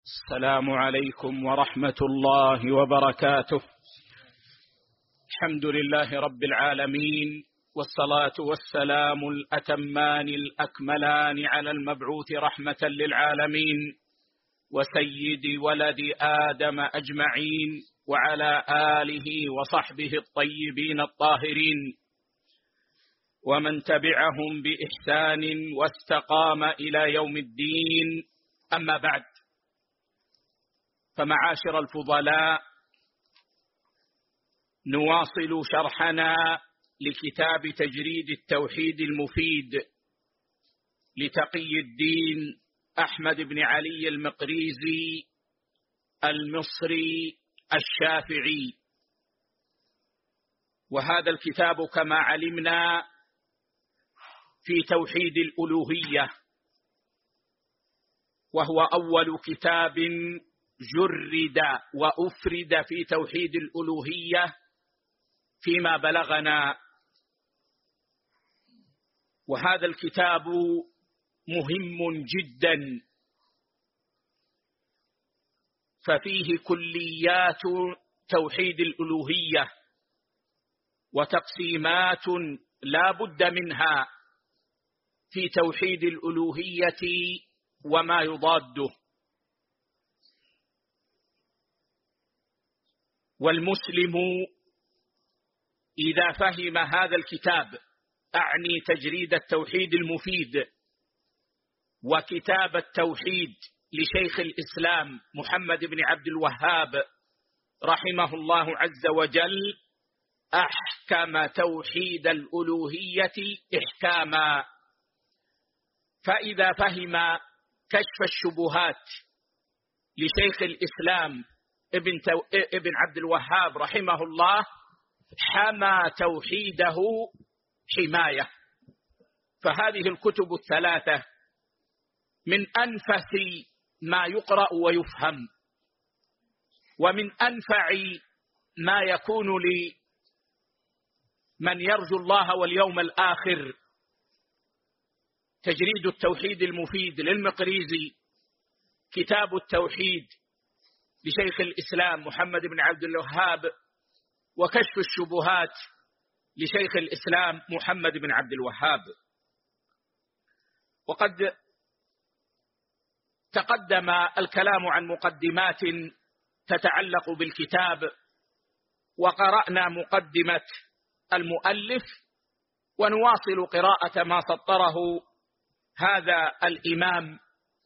السلام عليكم ورحمة الله وبركاته. الحمد لله رب العالمين، والصلاة والسلام الأتمان الأكملان على المبعوث رحمة للعالمين وسيد ولد آدم أجمعين، وعلى آله وصحبه الطيبين الطاهرين، ومن تبعهم بإحسان واستقام إلى يوم الدين. أما بعد، فمعاشر الفضلاء، نواصل شرحنا لكتاب تجريد التوحيد المفيد لتقي الدين أحمد بن علي المقريزي المصري الشافعي. وهذا الكتاب كما علمنا في توحيد الألوهية، وهو أول كتاب جرد وأفرد في توحيد الألوهية فيما بلغنا. وهذا الكتاب مهم جدا، ففيه كليات توحيد الألوهية وتقسيمات لا بد منها في توحيد الألوهية وما يضاده. والمسلم إذا فهم هذا الكتاب، أعني تجريد التوحيد المفيد وكتاب التوحيد لشيخ الإسلام محمد بن عبد الوهاب رحمه الله عز وجل، أحكم توحيد الألوهية إحكاما. فإذا فهم كشف الشبهات لشيخ الإسلام ابن عبد الوهاب رحمه الله، حمى توحيده حماية. فهذه الكتب الثلاثة من أنفس ما يقرأ ويفهم، ومن أنفع ما يكون لمن يرجو الله واليوم الآخر. تجريد التوحيد المفيد للمقريزي، كتاب التوحيد لشيخ الإسلام محمد بن عبد الوهاب، وكشف الشبهات لشيخ الإسلام محمد بن عبد الوهاب. وقد تقدم الكلام عن مقدمات تتعلق بالكتاب، وقرأنا مقدمة المؤلف، ونواصل قراءة ما سطره هذا الإمام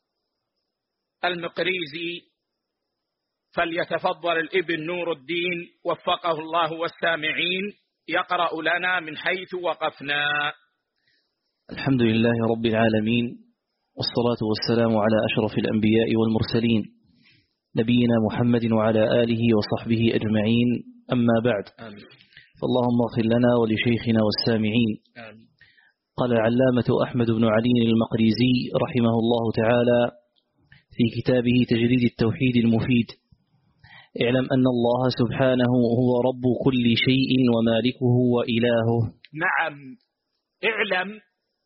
المقريزي. فليتفضل الابن نور الدين وفقه الله والسامعين يقرأ لنا من حيث وقفنا. الحمد لله رب العالمين، والصلاة والسلام على أشرف الأنبياء والمرسلين، نبينا محمد وعلى آله وصحبه أجمعين. أما بعد، آمين. فاللهم اغفر لنا ولشيخنا والسامعين. آمين. قال العلامة أحمد بن علي المقريزي رحمه الله تعالى في كتابه تجريد التوحيد المفيد: اعلم أن الله سبحانه هو رب كل شيء ومالكه وإلهه. نعم، اعلم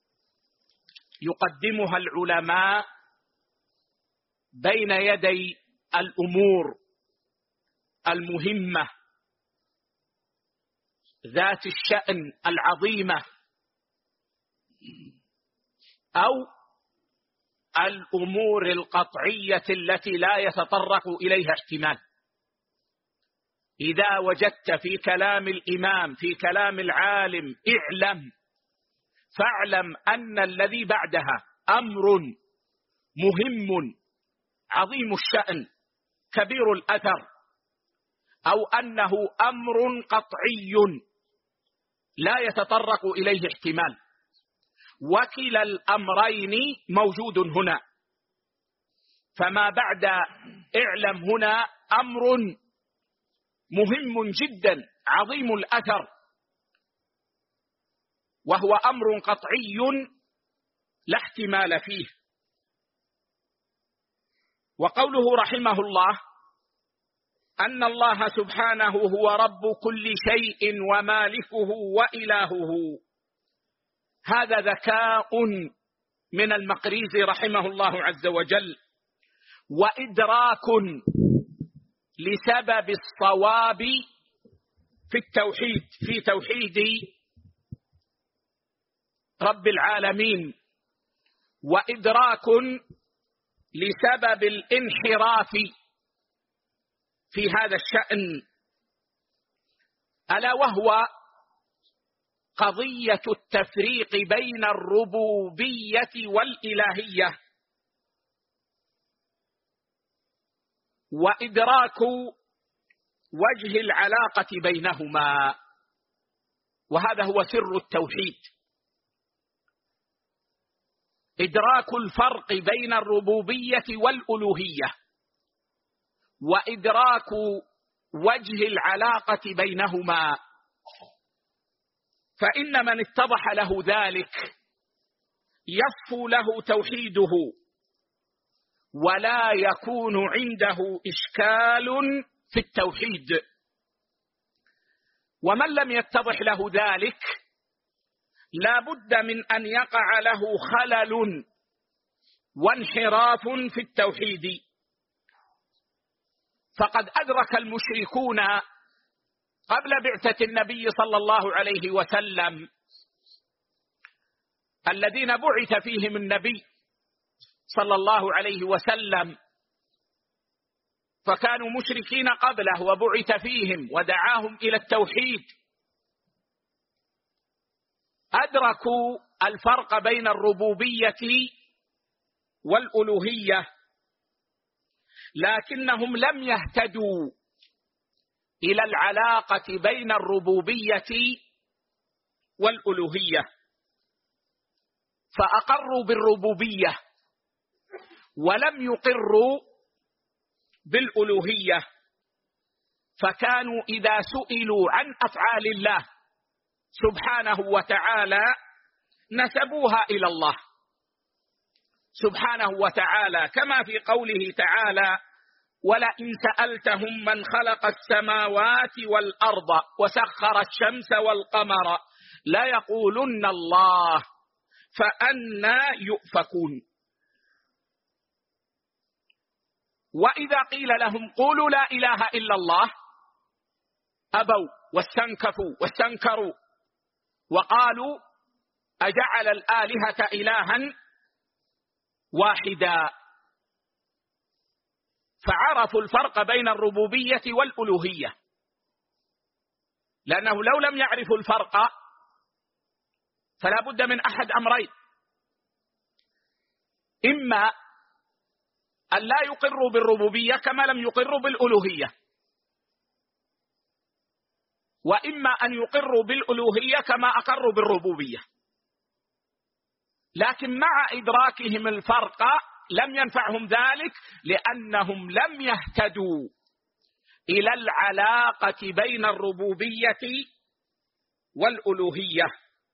يقدمها العلماء بين يدي الأمور المهمة ذات الشأن العظيمة، أو الأمور القطعية التي لا يتطرق إليها احتمال. إذا وجدت في كلام الإمام، في كلام العالم، اعلم، فاعلم أن الذي بعدها أمر مهم عظيم الشأن كبير الأثر، أو أنه أمر قطعي لا يتطرق إليه احتمال. وكلا الأمرين موجود هنا، فما بعد اعلم هنا أمر مهم جدا عظيم الأثر، وهو أمر قطعي لا احتمال فيه. وقوله رحمه الله أن الله سبحانه هو رب كل شيء ومالكه وإلهه، هذا ذكاء من المقريزي رحمه الله عز وجل، وإدراك لسبب الصواب في التوحيد، في توحيد رب العالمين، وإدراك لسبب الانحراف في هذا الشأن، ألا وهو قضية التفريق بين الربوبية والإلهية، وإدراك وجه العلاقة بينهما، وهذا هو سر التوحيد، إدراك الفرق بين الربوبية والألوهية، وإدراك وجه العلاقة بينهما. فإن من اتضح له ذلك يصفو له توحيده، ولا يكون عنده إشكال في التوحيد. ومن لم يتضح له ذلك لا بد من أن يقع له خلل وانحراف في التوحيد. فقد أدرك المشركون قبل بعثة النبي صلى الله عليه وسلم الذين بعث فيهم النبي صلى الله عليه وسلم، فكانوا مشركين قبله وبعث فيهم ودعاهم إلى التوحيد، أدركوا الفرق بين الربوبية والألوهية، لكنهم لم يهتدوا إلى العلاقة بين الربوبية والألوهية، فأقروا بالربوبية ولم يقروا بالألوهية، فكانوا إذا سئلوا عن أفعال الله سبحانه وتعالى نسبوها إلى الله سبحانه وتعالى، كما في قوله تعالى: ولئن سألتهم من خلق السماوات والأرض وسخر الشمس والقمر ليقولن الله فأنى يؤفكون. وإذا قيل لهم قولوا لا إله إلا الله أبوا واستنكفوا واستنكروا وقالوا أجعل الآلهة إلها واحدا، فعرفوا الفرق بين الربوبية والألوهية، لأنه لو لم يعرفوا الفرق فلا بد من أحد أمرين: إما أن لا يقروا بالربوبية كما لم يقروا بالألوهية، وإما أن يقروا بالألوهية كما أقروا بالربوبية. لكن مع إدراكهم الفرق لم ينفعهم ذلك، لأنهم لم يهتدوا إلى العلاقة بين الربوبية والألوهية.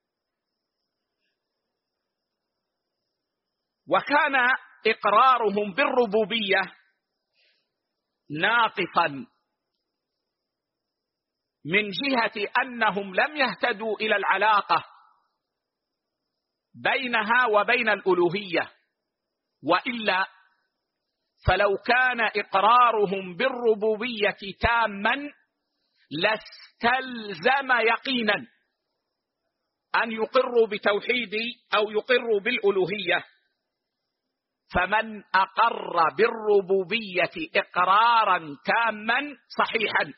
وكان إقرارهم بالربوبية ناقصا من جهة أنهم لم يهتدوا إلى العلاقة بينها وبين الألوهية، وإلا فلو كان إقرارهم بالربوبية تاما لاستلزم يقينا أن يقروا بتوحيد أو يقروا بالألوهية. فمن أقر بالربوبية إقرارا تاما صحيحا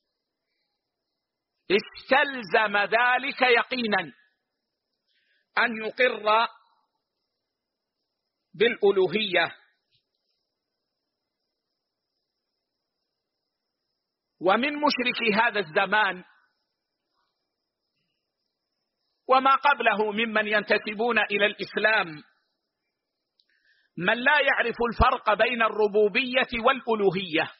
استلزم ذلك يقينا أن يقر بالألوهية. ومن مشركي هذا الزمان وما قبله ممن ينتسبون إلى الإسلام من لا يعرف الفرق بين الربوبية والألوهية،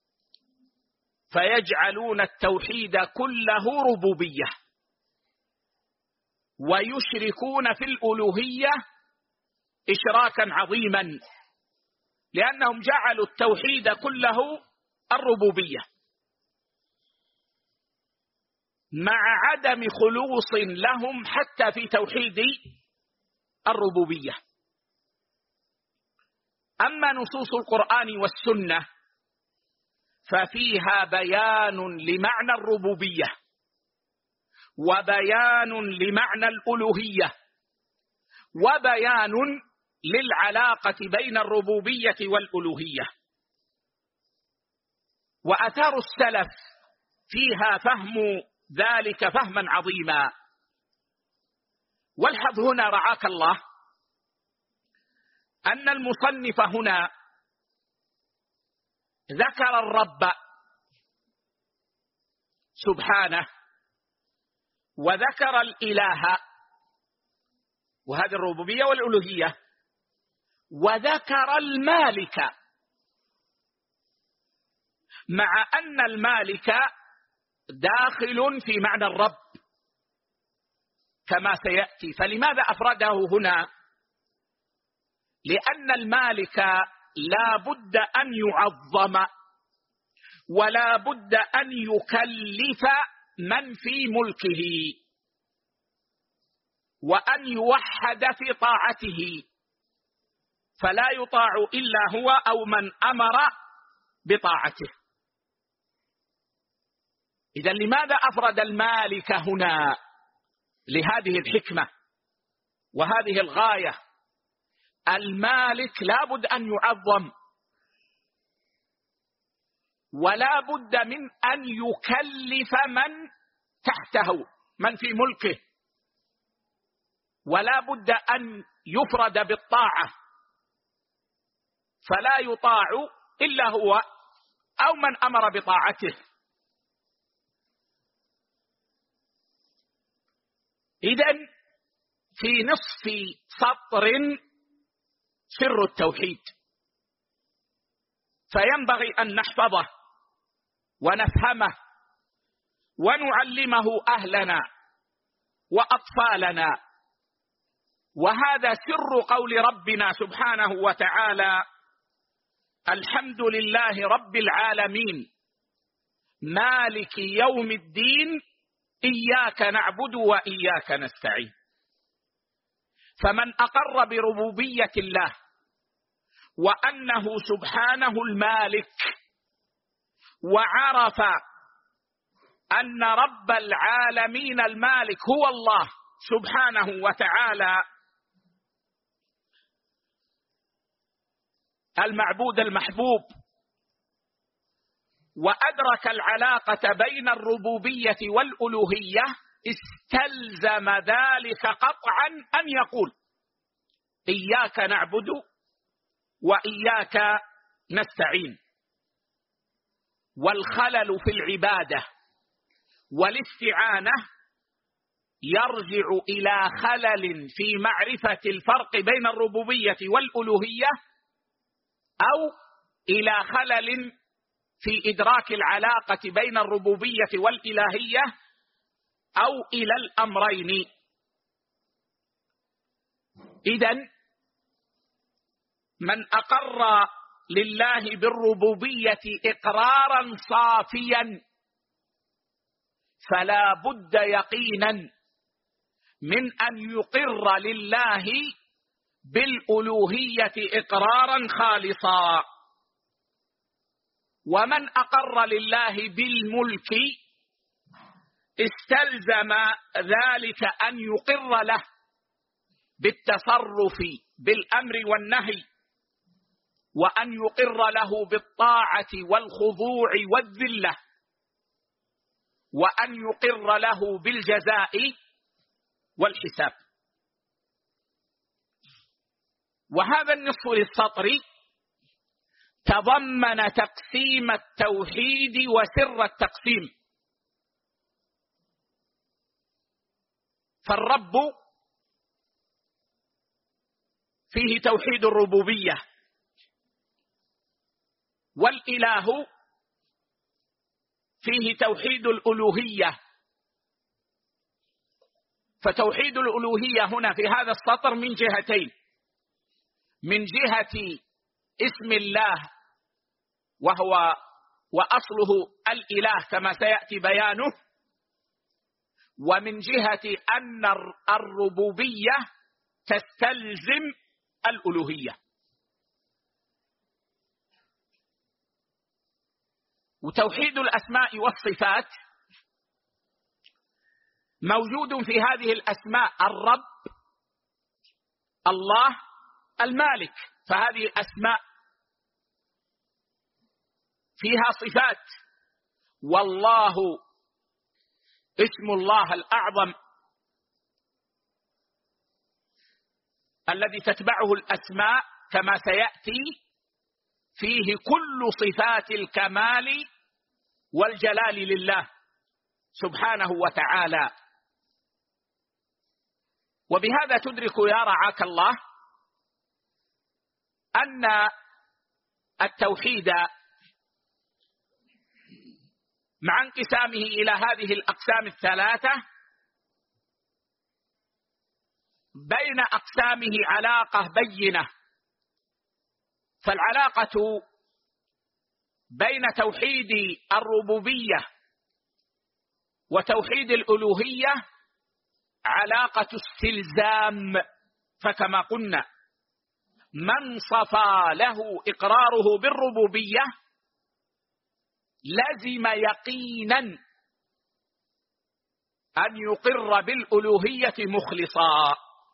فيجعلون التوحيد كله ربوبية، ويشركون في الألوهية إشراكا عظيما، لأنهم جعلوا التوحيد كله الربوبية، مع عدم خلوص لهم حتى في توحيد الربوبية. أما نصوص القرآن والسنة ففيها بيان لمعنى الربوبية وبيان لمعنى الألوهية وبيان للعلاقة بين الربوبية والألوهية، وآثار السلف فيها فهم ذلك فهما عظيما. والحظ هنا رعاك الله أن المصنف هنا ذكر الرب سبحانه وذكر الإله، وهذه الربوبية والألوهية، وذكر المالك، مع أن المالك داخل في معنى الرب كما سيأتي. فلماذا أفرده هنا؟ لأن المالك لا بد أن يعظم ولا بد أن يكلف من في ملكه وأن يوحد في طاعته، فلا يطاع إلا هو أو من أمر بطاعته. إذن لماذا أفرد المالك هنا؟ لهذه الحكمة وهذه الغاية. المالك لا بد أن يعظم ولا بد من أن يكلف من تحته من في ملكه، ولا بد أن يفرد بالطاعة، فلا يطاع إلا هو أو من أمر بطاعته. إذن في نصف سطر سر التوحيد، فينبغي أن نحفظه ونفهمه ونعلمه أهلنا وأطفالنا. وهذا سر قول ربنا سبحانه وتعالى: الحمد لله رب العالمين مالك يوم الدين إياك نعبد وإياك نستعين. فمن أقر بربوبية الله وأنه سبحانه المالك، وعرف أن رب العالمين المالك هو الله سبحانه وتعالى المعبود المحبوب، وأدرك العلاقة بين الربوبية والألوهية، استلزم ذلك قطعا أن يقول: إياك نعبد وإياك نستعين. والخلل في العبادة والاستعانة يرجع إلى خلل في معرفة الفرق بين الربوبية والألوهية، أو إلى خلل في إدراك العلاقة بين الربوبية والإلهية، أو إلى الأمرين. إذن من أقر لله بالربوبية إقرارا صافيا فلا بد يقينا من أن يقر لله بالألوهية إقرارا خالصا. ومن أقر لله بالملك استلزم ذلك أن يقر له بالتصرف بالأمر والنهي، وأن يقر له بالطاعة والخضوع والذلة، وأن يقر له بالجزاء والحساب. وهذا النصف للسطر تضمن تقسيم التوحيد وسر التقسيم. فالرب فيه توحيد الربوبية، والإله فيه توحيد الألوهية. فتوحيد الألوهية هنا في هذا السطر من جهتين: من جهة اسم الله وأصله الإله كما سيأتي بيانه، ومن جهة أن الربوبية تستلزم الألوهية. وتوحيد الأسماء والصفات موجود في هذه الأسماء: الرب، الله، المالك. فهذه الأسماء فيها صفات. والله اسم الله الأعظم الذي تتبعه الأسماء كما سيأتي، فيه كل صفات الكمال والجلال لله سبحانه وتعالى. وبهذا تدرك يا رعاك الله أن التوحيد مع انقسامه إلى هذه الأقسام الثلاثة بين أقسامه علاقة بينة. فالعلاقة بين توحيد الربوبية وتوحيد الألوهية علاقة استلزام. فكما قلنا من صفى له إقراره بالربوبية لزم يقينا أن يقر بالألوهية مخلصا.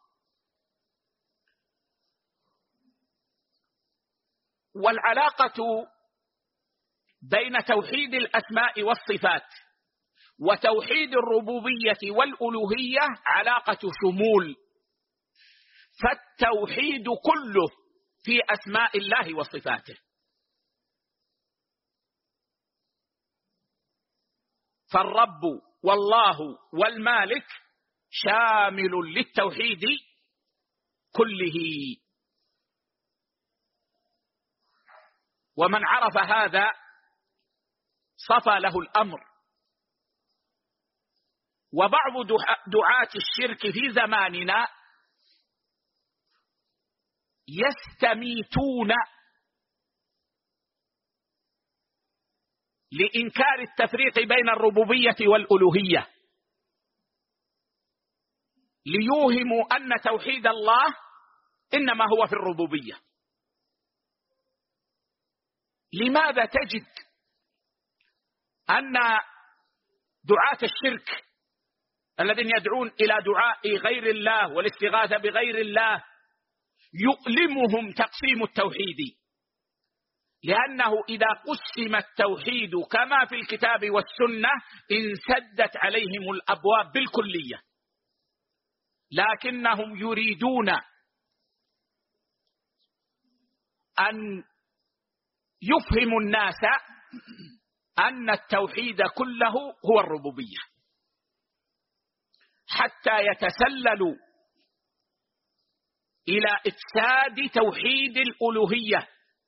والعلاقة بين توحيد الأسماء والصفات وتوحيد الربوبية والألوهية علاقة شمول، فالتوحيد كله في أسماء الله وصفاته. فالرب والله والمالك شامل للتوحيد كله. ومن عرف هذا صفى له الأمر. وبعض دعاة الشرك في زماننا يستميتون لإنكار التفريق بين الربوبية والألوهية، ليوهموا أن توحيد الله إنما هو في الربوبية. لماذا تجد أن دعاة الشرك الذين يدعون إلى دعاء غير الله والاستغاثة بغير الله يؤلمهم تقسيم التوحيد؟ لأنه إذا قسم التوحيد كما في الكتاب والسنة انسدت عليهم الأبواب بالكلية، لكنهم يريدون أن يفهموا الناس أن التوحيد كله هو الربوبية، حتى يتسللوا إلى إفساد توحيد الألوهية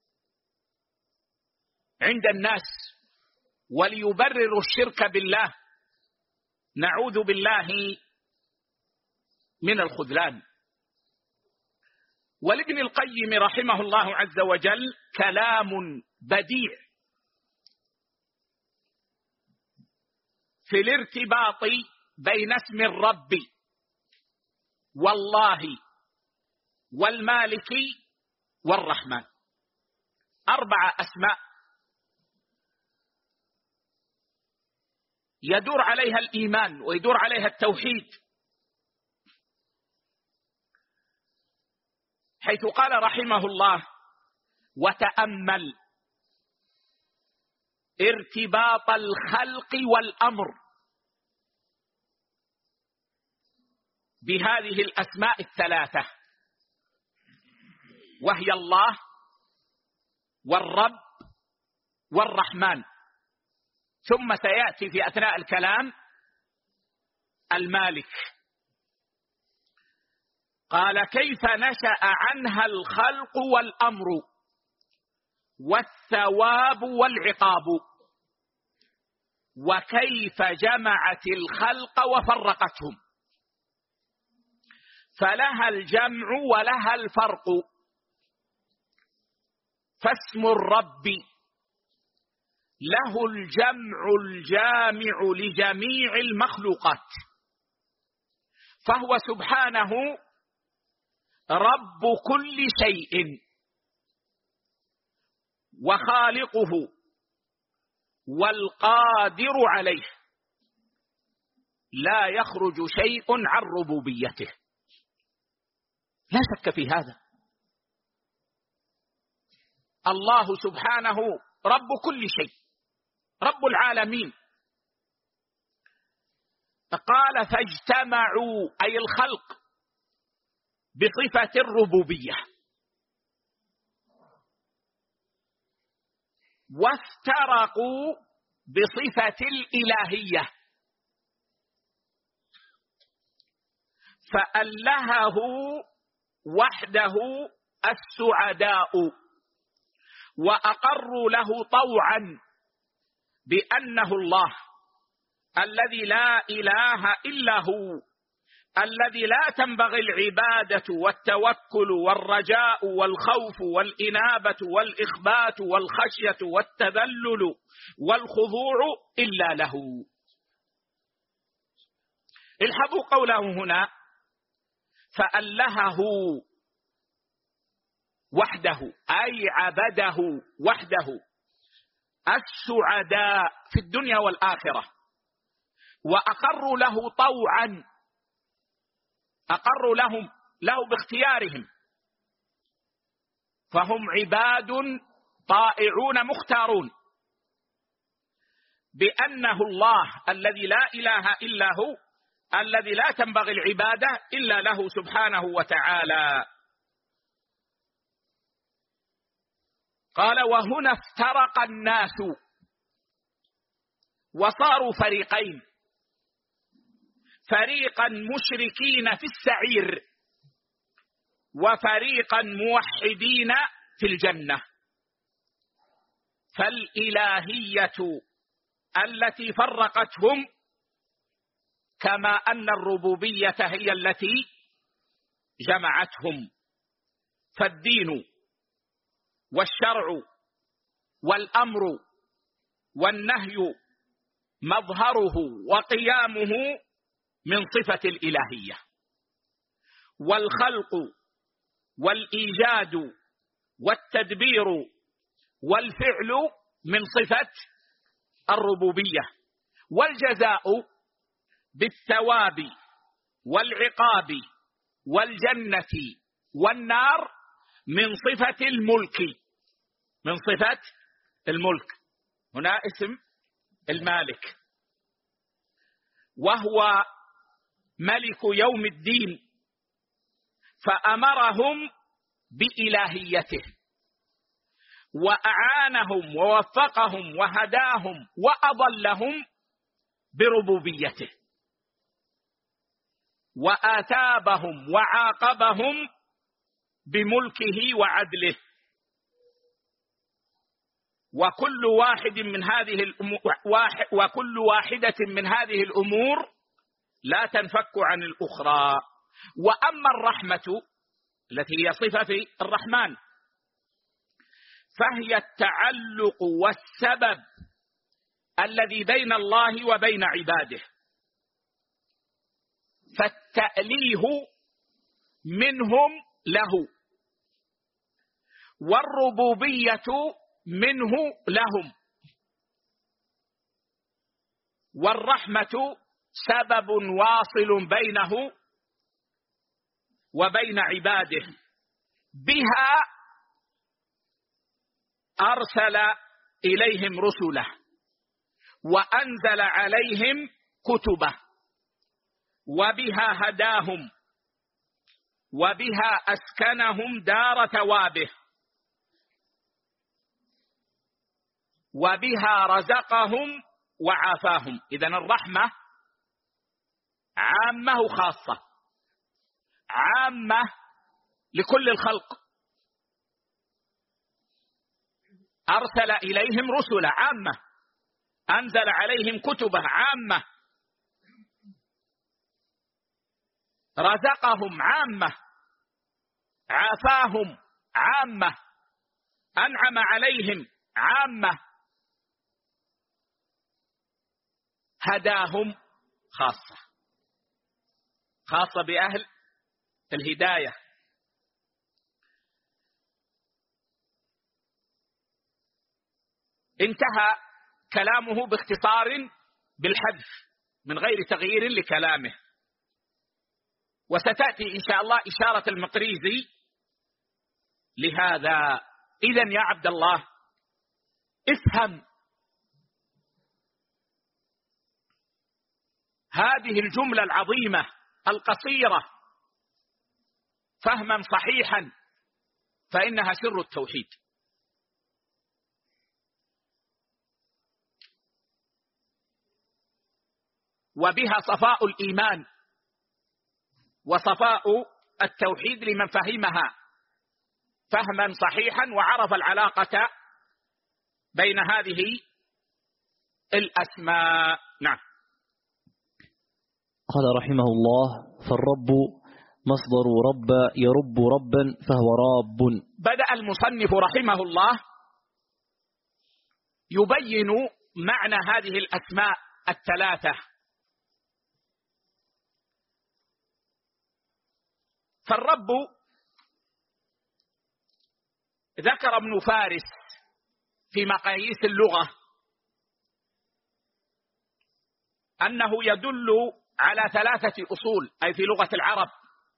عند الناس وليبرروا الشرك بالله. نعوذ بالله من الخذلان. ولابن القيم رحمه الله عز وجل كلام بديع في الارتباط بين اسم الرب والله والمالك والرحمن. 4 أسماء يدور عليها الإيمان ويدور عليها التوحيد، حيث قال رحمه الله: وتأمل ارتباط الخلق والأمر بهذه الأسماء الثلاثة، وهي الله والرب والرحمن. ثم سيأتي في أثناء الكلام المالك. قال: كيف نشأ عنها الخلق والأمر والثواب والعقاب، وكيف جمعت الخلق وفرقتهم، فلها الجمع ولها الفرق. فاسم الرب له الجمع الجامع لجميع المخلوقات، فهو سبحانه رب كل شيء وخالقه والقادر عليه، لا يخرج شيء عن ربوبيته، لا شك في هذا. الله سبحانه رب كل شيء، رب العالمين. قال فاجتمعوا أي الخلق بصفة الربوبية، وافترقوا بصفة الإلهية، فألهه وحده السعداء، وأقروا له طوعا بأنه الله الذي لا إله إلا هو، الذي لا تنبغي العبادة والتوكل والرجاء والخوف والإنابة والإخبات والخشية والتذلل والخضوع إلا له. الحظوا قوله هنا فألهه وحده أي عبده وحده السعداء في الدنيا والآخرة، وأقروا له طوعا، أقروا له باختيارهم، فهم عباد طائعون مختارون بأنه الله الذي لا إله إلا هو، الذي لا تنبغي العبادة إلا له سبحانه وتعالى. قال وهنا افترق الناس وصاروا فريقين، فريقا مشركين في السعير وفريقا موحدين في الجنة. فالإلهية التي فرقتهم كما أن الربوبية هي التي جمعتهم، فالدين والشرع والأمر والنهي مظهره وقيامه من صفة الإلهية، والخلق والإيجاد والتدبير والفعل من صفة الربوبية، والجزاء بالثواب والعقاب والجنة والنار من صفة الملك، من صفة الملك. هنا اسم المالك، وهو ملك يوم الدين، فأمرهم بإلهيته وأعانهم ووفقهم وهداهم وأضلهم بربوبيته، وآتابهم وعاقبهم بملكه وعدله. وكل واحدة من هذه الأمور لا تنفك عن الأخرى. وأما الرحمة التي هي صفة في الرحمن فهي التعلق والسبب الذي بين الله وبين عباده، فالتأليه منهم له، والربوبية منه لهم، والرحمة سبب واصل بينه وبين عباده، بها أرسل إليهم رسله وأنزل عليهم كتبه، وبها هداهم، وبها أسكنهم دار ثوابه، وبها رزقهم وعافاهم. إذن الرحمة عامة وخاصة، عامة لكل الخلق، أرسل إليهم رسلا عامة، أنزل عليهم كتبه عامة، رزقهم عامة، عافاهم عامة، أنعم عليهم عامة، هداهم خاصة، خاصة بأهل الهداية. انتهى كلامه باختصار بالحذف من غير تغيير لكلامه. وستأتي إن شاء الله إشارة المقريزي لهذا. إذن يا عبد الله افهم هذه الجملة العظيمة القصيرة فهما صحيحا، فإنها سر التوحيد. وبها صفاء الإيمان وصفاء التوحيد لمن فهمها فهما صحيحا وعرف العلاقة بين هذه الأسماء. نعم. قال رحمه الله: فالرب مصدر رب يرب ربا فهو راب. بدأ المصنف رحمه الله يبين معنى هذه الأسماء الثلاثة. فالرب ذكر ابن فارس في مقاييس اللغة أنه يدل على ثلاثة أصول، أي في لغة العرب.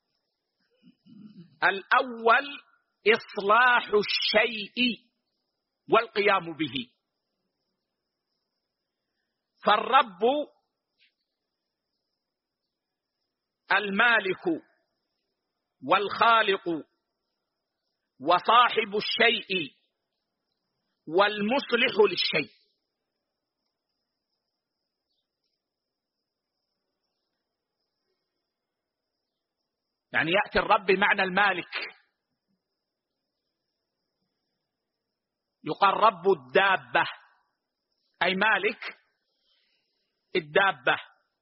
الأول إصلاح الشيء والقيام به. فالرب المالك والخالق وصاحب الشيء والمصلح للشيء. يعني يأتي الرب بمعنى المالك، يقال رب الدابة أي مالك الدابة.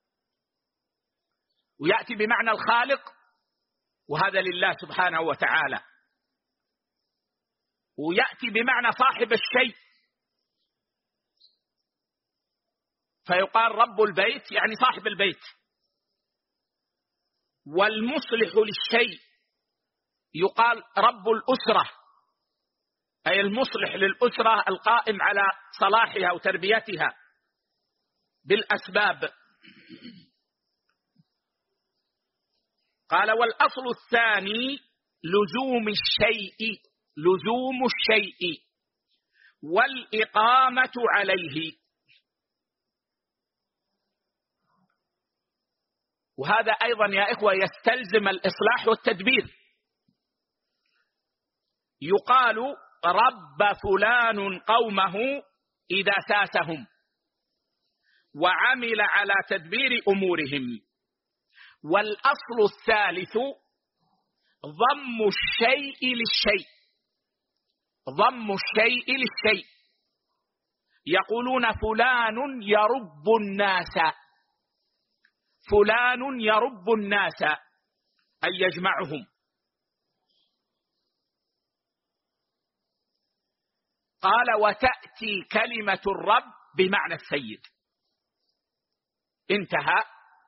ويأتي بمعنى الخالق، وهذا لله سبحانه وتعالى. ويأتي بمعنى صاحب الشيء، فيقال رب البيت يعني صاحب البيت. والمصلح للشيء يقال رب الأسرة، أي المصلح للأسرة القائم على صلاحها وتربيتها بالأسباب. قال: والأصل الثاني لزوم الشيء والإقامة عليه. وهذا أيضا يا إخوة يستلزم الإصلاح والتدبير. يقال رب فلان قومه إذا ساسهم وعمل على تدبير أمورهم. والأصل الثالث ضم الشيء للشيء. يقولون فلان يرب الناس أي يجمعهم. قال: وتأتي كلمة الرب بمعنى السيد. انتهى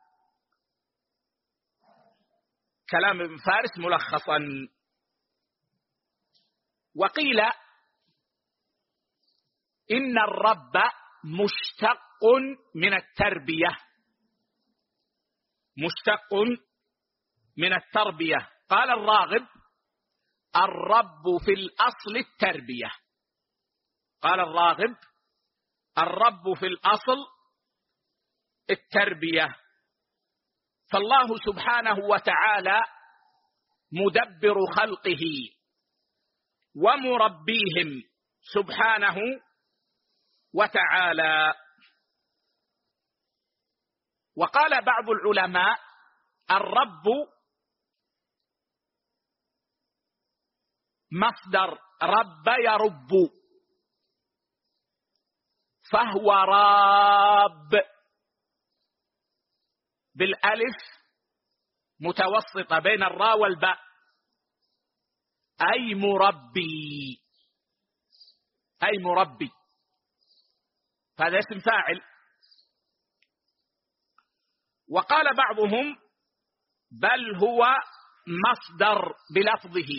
كلام ابن فارس ملخصا. وقيل إن الرب مشتق من التربية. قال الراغب: الرب في الأصل التربية. فالله سبحانه وتعالى مدبر خلقه ومربيهم سبحانه وتعالى. وقال بعض العلماء: الرب مصدر رب يرب، فهو راب بالألف متوسطة بين الراء والباء، أي مربي، فهذا اسم فاعل. وقال بعضهم: بل هو مصدر بلفظه،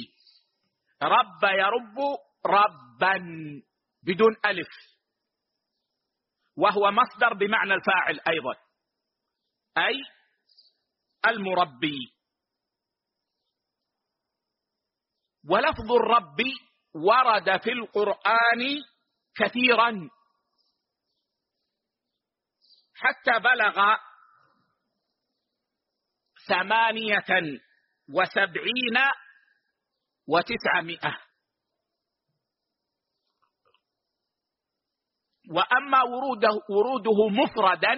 رب يرب ربا بدون ألف، وهو مصدر بمعنى الفاعل أيضا، أي المربي. ولفظ الرب ورد في القرآن كثيرا حتى بلغ 78 و900. وأما وروده مفردا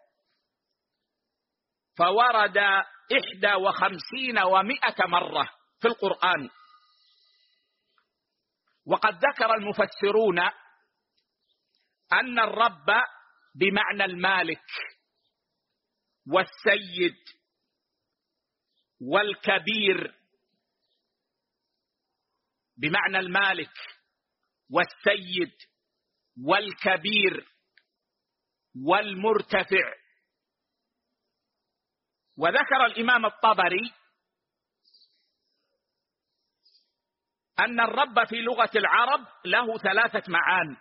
فورد 51 و100 مرة في القرآن. وقد ذكر المفسرون أن الرب بمعنى المالك والسيد والكبير، بمعنى المالك والسيد والكبير والمرتفع. وذكر الإمام الطبري أن الرب في لغة العرب له 3 معان.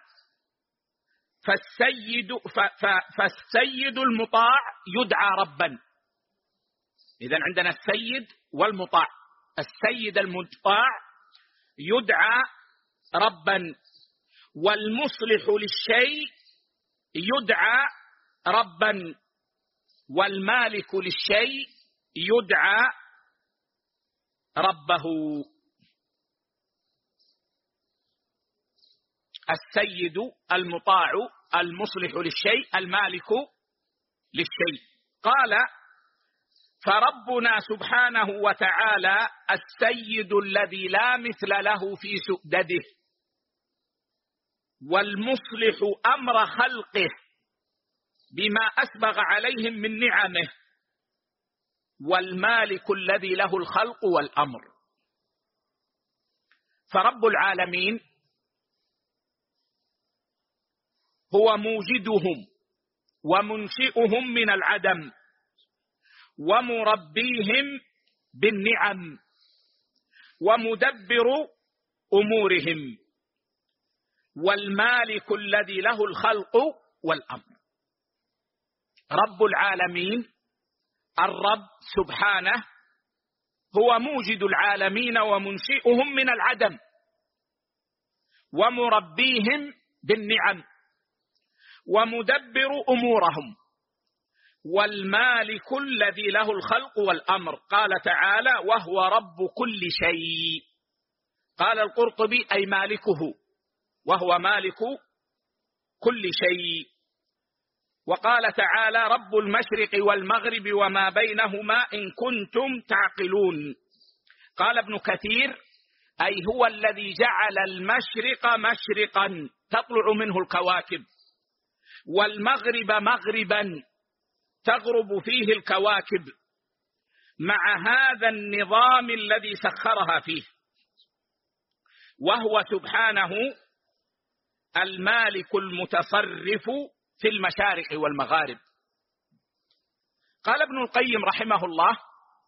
فالسيد المطاع يدعى ربا. إذن عندنا السيد والمطاع. السيد المطاع يدعى ربا، والمصلح للشيء يدعى ربا، والمالك للشيء يدعى ربه. السيد المطاع المصلح للشيء المالك للشيء. قال: فربنا سبحانه وتعالى السيد الذي لا مثل له في سؤدده، والمصلح أمر خلقه بما أسبغ عليهم من نعمه، والمالك الذي له الخلق والأمر. فرب العالمين هو موجدهم ومنشئهم من العدم، ومربيهم بالنعم، ومدبر أمورهم، والمالك الذي له الخلق والأمر. رب العالمين الرب سبحانه هو موجد العالمين ومنشئهم من العدم، ومربيهم بالنعم، ومدبر أمورهم، والمالك الذي له الخلق والأمر. قال تعالى: وهو رب كل شيء. قال القرطبي: أي مالكه، وهو مالك كل شيء. وقال تعالى: رب المشرق والمغرب وما بينهما إن كنتم تعقلون. قال ابن كثير: أي هو الذي جعل المشرق مشرقا تطلع منه الكواكب، والمغرب مغربا تغرب فيه الكواكب، مع هذا النظام الذي سخرها فيه، وهو سبحانه المالك المتصرف في المشارق والمغارب. قال ابن القيم رحمه الله: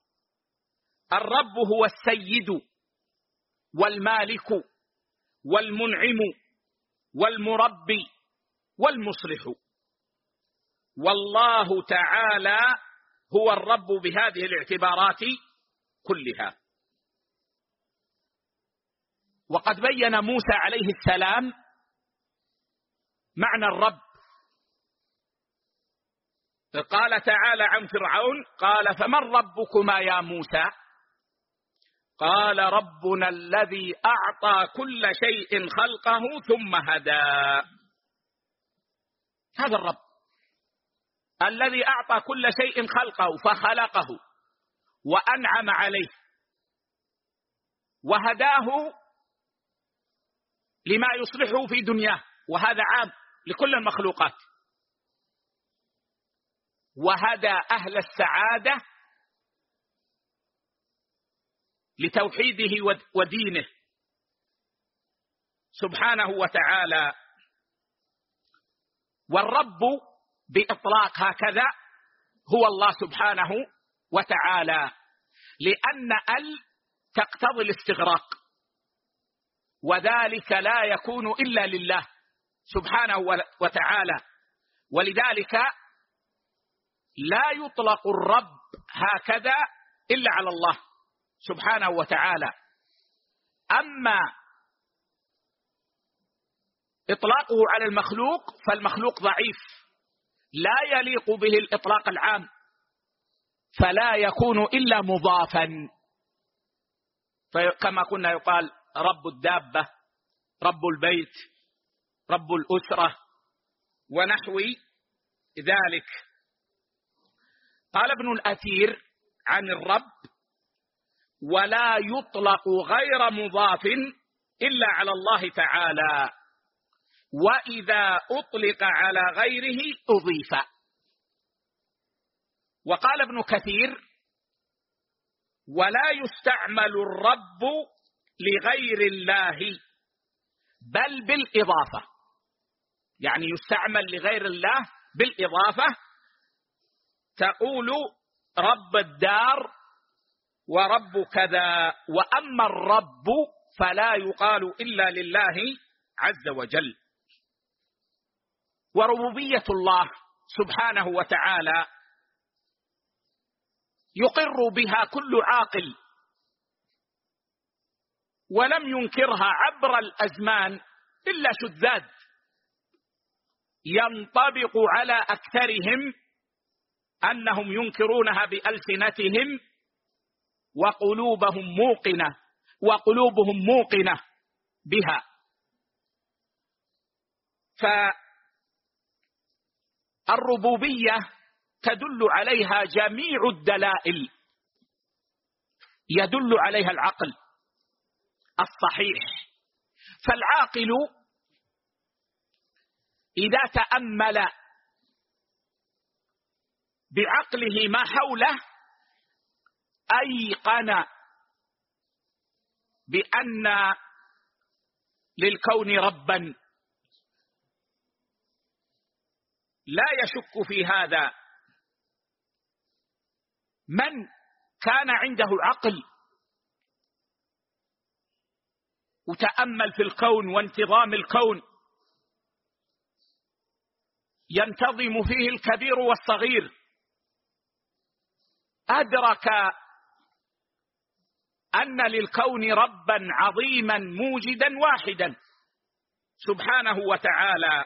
الرب هو السيد والمالك والمنعم والمربي والمصلح، والله تعالى هو الرب بهذه الاعتبارات كلها. وقد بين موسى عليه السلام معنى الرب. قال تعالى عن فرعون: قال فمن ربكما يا موسى؟ قال ربنا الذي أعطى كل شيء خلقه ثم هدى. هذا الرب الذي أعطى كل شيء خلقه فخلقه وأنعم عليه وهداه لما يصلحه في دنياه، وهذا عام لكل المخلوقات. وهدى أهل السعادة لتوحيده ودينه سبحانه وتعالى. والرب بإطلاق هكذا هو الله سبحانه وتعالى، لأن تقتضي الاستغراق، وذلك لا يكون إلا لله سبحانه وتعالى. ولذلك لا يطلق الرب هكذا إلا على الله سبحانه وتعالى. أما إطلاقه على المخلوق فالمخلوق ضعيف، لا يليق به الإطلاق العام، فلا يكون إلا مضافا. فكما كنا يقال رب الدابة، رب البيت، رب الأسرة، ونحو ذلك. قال ابن الأثير عن الرب: ولا يطلق غير مضاف إلا على الله تعالى، وإذا أطلق على غيره أضيف. وقال ابن كثير: ولا يستعمل الرب لغير الله بل بالإضافة، يعني يستعمل لغير الله بالإضافة، تقول رب الدار ورب كذا، وأما الرب فلا يقال إلا لله عز وجل. وربوبية الله سبحانه وتعالى يقر بها كل عاقل، ولم ينكرها عبر الأزمان إلا شذاذ ينطبق على أكثرهم أنهم ينكرونها بألسنتهم وقلوبهم موقنة بها. فالربوبية تدل عليها جميع الدلائل، يدل عليها العقل الصحيح. فالعاقل إذا تأمل بعقله ما حوله أيقن بأن للكون ربا، لا يشك في هذا. من كان عنده عقل وتأمل في الكون وانتظام الكون، ينتظم فيه الكبير والصغير، أدرك أن للكون ربا عظيما موجدا واحدا سبحانه وتعالى.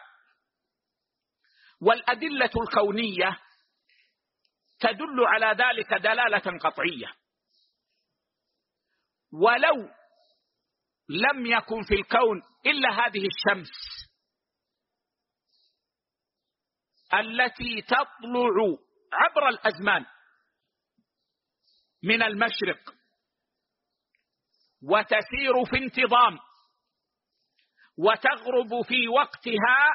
والأدلة الكونية تدل على ذلك دلالة قطعية. ولو لم يكن في الكون إلا هذه الشمس التي تطلع عبر الأزمان من المشرق وتسير في انتظام وتغرب في وقتها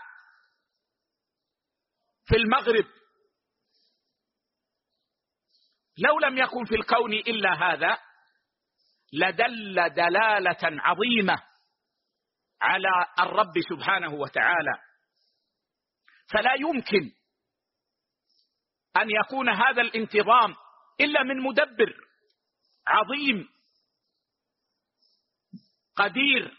في المغرب، لو لم يكن في الكون إلا هذا لدل دلالة عظيمة على الرب سبحانه وتعالى. فلا يمكن أن يكون هذا الانتظام إلا من مدبر عظيم قدير.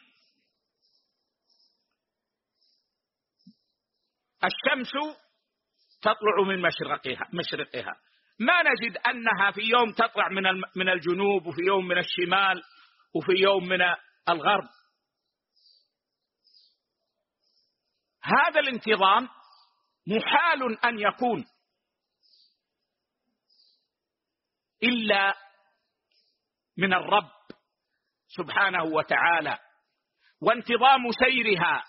الشمس تطلع من مشرقها، ما نجد أنها في يوم تطلع من الجنوب، وفي يوم من الشمال، وفي يوم من الغرب. هذا الانتظام محال أن يكون إلا من الرب سبحانه وتعالى. وانتظام سيرها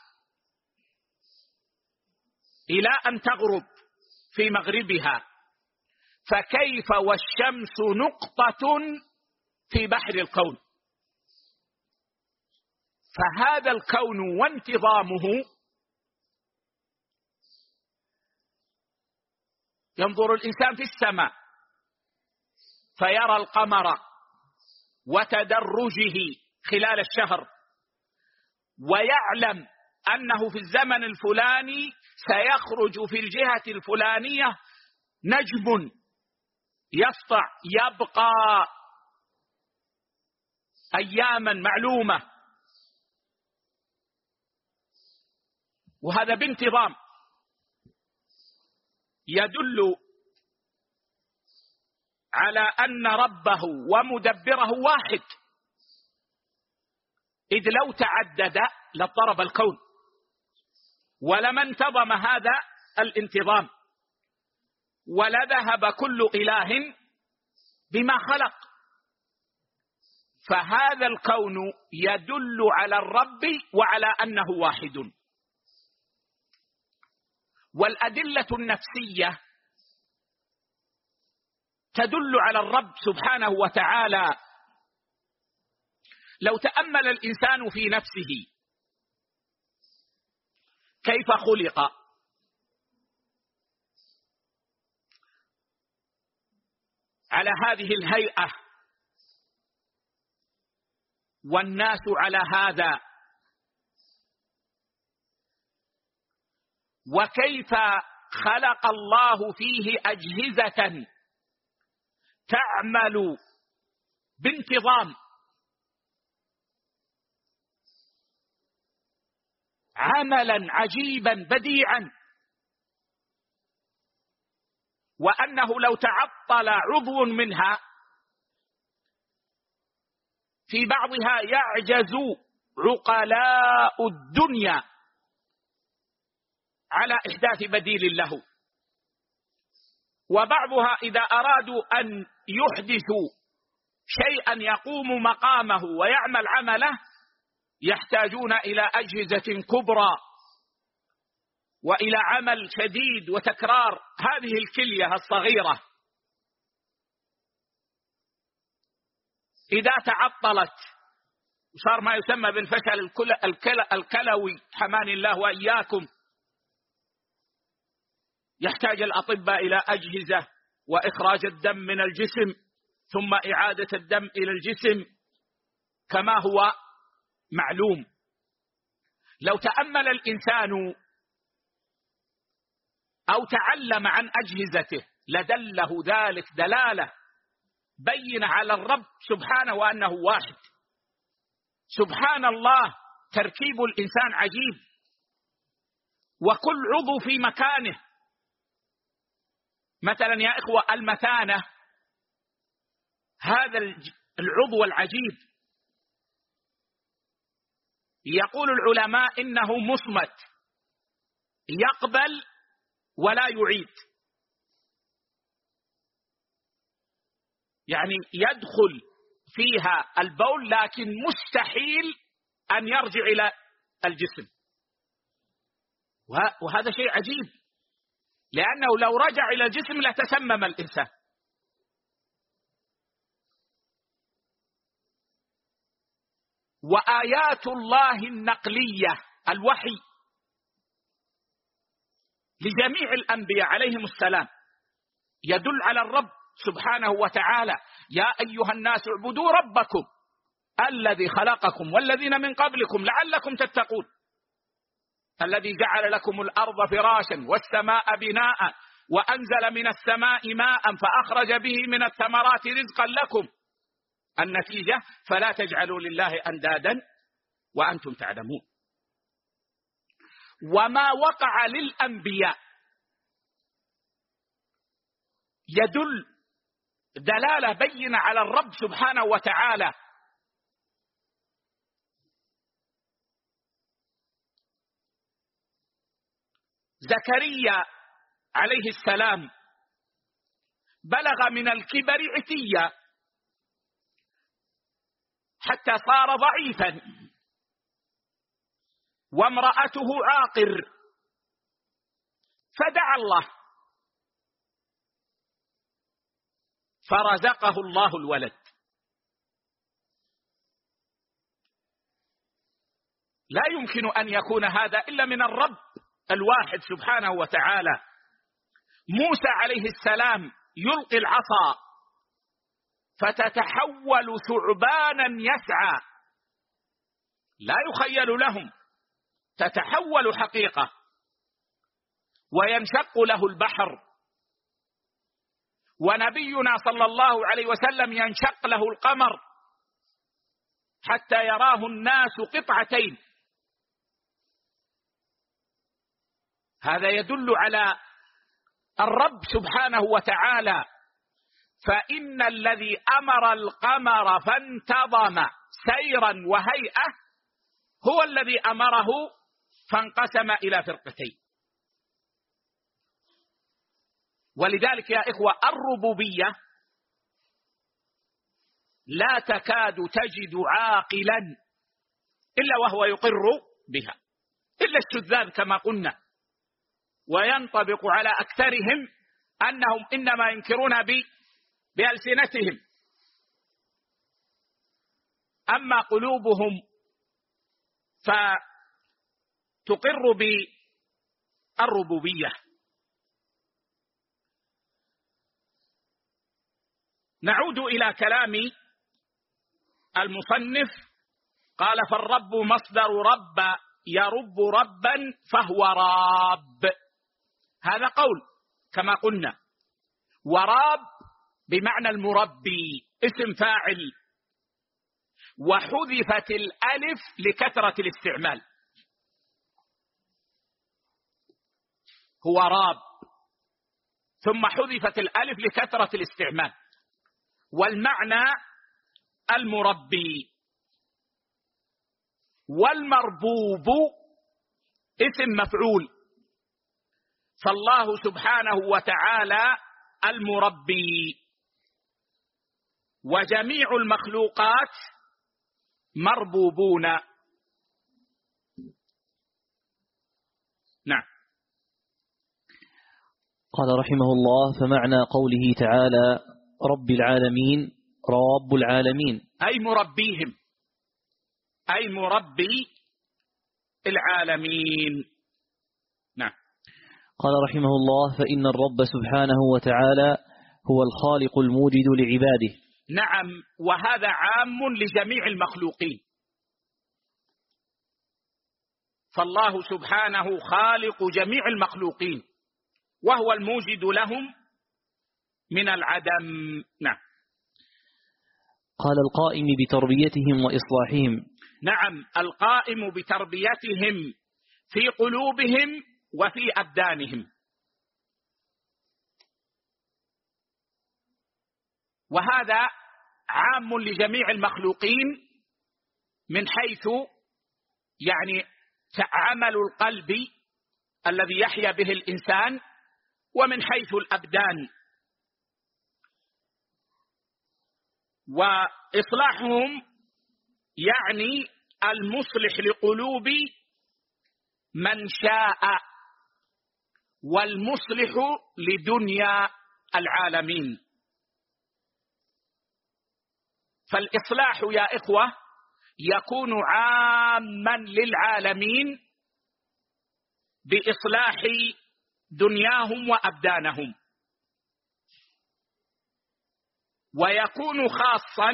إلى أن تغرب في مغربها، فكيف والشمس نقطة في بحر الكون؟ فهذا الكون وانتظامه، ينظر الإنسان في السماء فيرى القمر وتدرجه خلال الشهر، ويعلم أنه في الزمن الفلاني سيخرج في الجهة الفلانية نجم يسطع يبقى أياما معلومة، وهذا بانتظام. يدل على أن ربه ومدبره واحد، إذ لو تعدد لاضطرب الكون ولما انتظم هذا الانتظام، ولذهب كل إله بما خلق. فهذا الكون يدل على الرب وعلى أنه واحد. والأدلة النفسية تدل على الرب سبحانه وتعالى. لو تأمل الإنسان في نفسه كيف خلق، على هذه الهيئة والناس على هذا، وكيف خلق الله فيه أجهزة تعمل بانتظام، عملا عجيبا بديعا، وأنه لو تعطل عضو منها في بعضها يعجز عقلاء الدنيا على إحداث بديل له، وبعضها إذا أرادوا أن يحدثوا شيئا يقوم مقامه ويعمل عمله يحتاجون إلى أجهزة كبرى وإلى عمل شديد وتكرار هذه الكلية الصغيرة. إذا تعطلت صار ما يسمى بالفشل الكلوي، حماني الله وإياكم، يحتاج الأطباء إلى أجهزة وإخراج الدم من الجسم ثم إعادة الدم إلى الجسم كما هو معلوم. لو تأمل الإنسان أو تعلم عن أجهزته لدله ذلك دلالة بين على الرب سبحانه وأنه واحد. سبحان الله، تركيب الإنسان عجيب، وكل عضو في مكانه. مثلا يا إخوة، المثانة هذا العضو العجيب يقول العلماء إنه مصمت، يقبل ولا يعيد، يعني يدخل فيها البول لكن مستحيل أن يرجع إلى الجسم، وهذا شيء عجيب، لأنه لو رجع إلى الجسم لتسمم الإنسان. وآيات الله النقلية، الوحي لجميع الأنبياء عليهم السلام، يدل على الرب سبحانه وتعالى. يا أيها الناس اعبدوا ربكم الذي خلقكم والذين من قبلكم لعلكم تتقون، الذي جعل لكم الأرض فراشا والسماء بناء وأنزل من السماء ماء فأخرج به من الثمرات رزقا لكم. النتيجة: فلا تجعلوا لله أندادا وأنتم تعلمون. وما وقع للأنبياء يدل دلالة بينة على الرب سبحانه وتعالى. زكريا عليه السلام بلغ من الكبر عتيا حتى صار ضعيفا، وامرأته عاقر، فدعا الله فرزقه الله الولد. لا يمكن أن يكون هذا إلا من الرب الواحد سبحانه وتعالى. موسى عليه السلام يلقي العصا فتتحول ثعبانا يسعى، لا يخيل لهم، تتحول حقيقة، وينشق له البحر. ونبينا صلى الله عليه وسلم ينشق له القمر حتى يراه الناس قطعتين. هذا يدل على الرب سبحانه وتعالى فإن الذي أمر القمر فانتظم سيرا وهيئة هو الذي أمره فانقسم إلى فرقتين. ولذلك يا إخوة الربوبية لا تكاد تجد عاقلا إلا وهو يقر بها، إلا الشذاذ كما قلنا، وينطبق على أكثرهم أنهم إنما ينكرون بألسنتهم، أما قلوبهم فتقر بالربوبية. نعود إلى كلام المصنف، قال فالرب مصدر رب يرب ربا فهو راب، هذا قول كما قلنا، وراب بمعنى المربي اسم فاعل، وحذفت الألف لكثرة الاستعمال، هو راب ثم حذفت الألف لكثرة الاستعمال، والمعنى المربي. والمربوب اسم مفعول، فالله سبحانه وتعالى المربي، وجميع المخلوقات مربوبون. نعم. قال رحمه الله فمعنى قوله تعالى رب العالمين رب العالمين أي مربيهم، أي مربي العالمين. نعم. قال رحمه الله فإن الرب سبحانه وتعالى هو الخالق الموجد لعباده. نعم، وهذا عام لجميع المخلوقين، فالله سبحانه خالق جميع المخلوقين وهو الموجد لهم من العدم. نعم. قال القائم بتربيتهم وإصلاحهم. نعم، القائم بتربيتهم في قلوبهم وفي أبدانهم، وهذا عام لجميع المخلوقين من حيث يعني عمل القلب الذي يحيا به الإنسان، ومن حيث الأبدان. وإصلاحهم يعني المصلح لقلوب من شاء، والمصلح لدنيا العالمين. فالإصلاح يا إخوة يكون عاما للعالمين بإصلاح دنياهم وأبدانهم، ويكون خاصا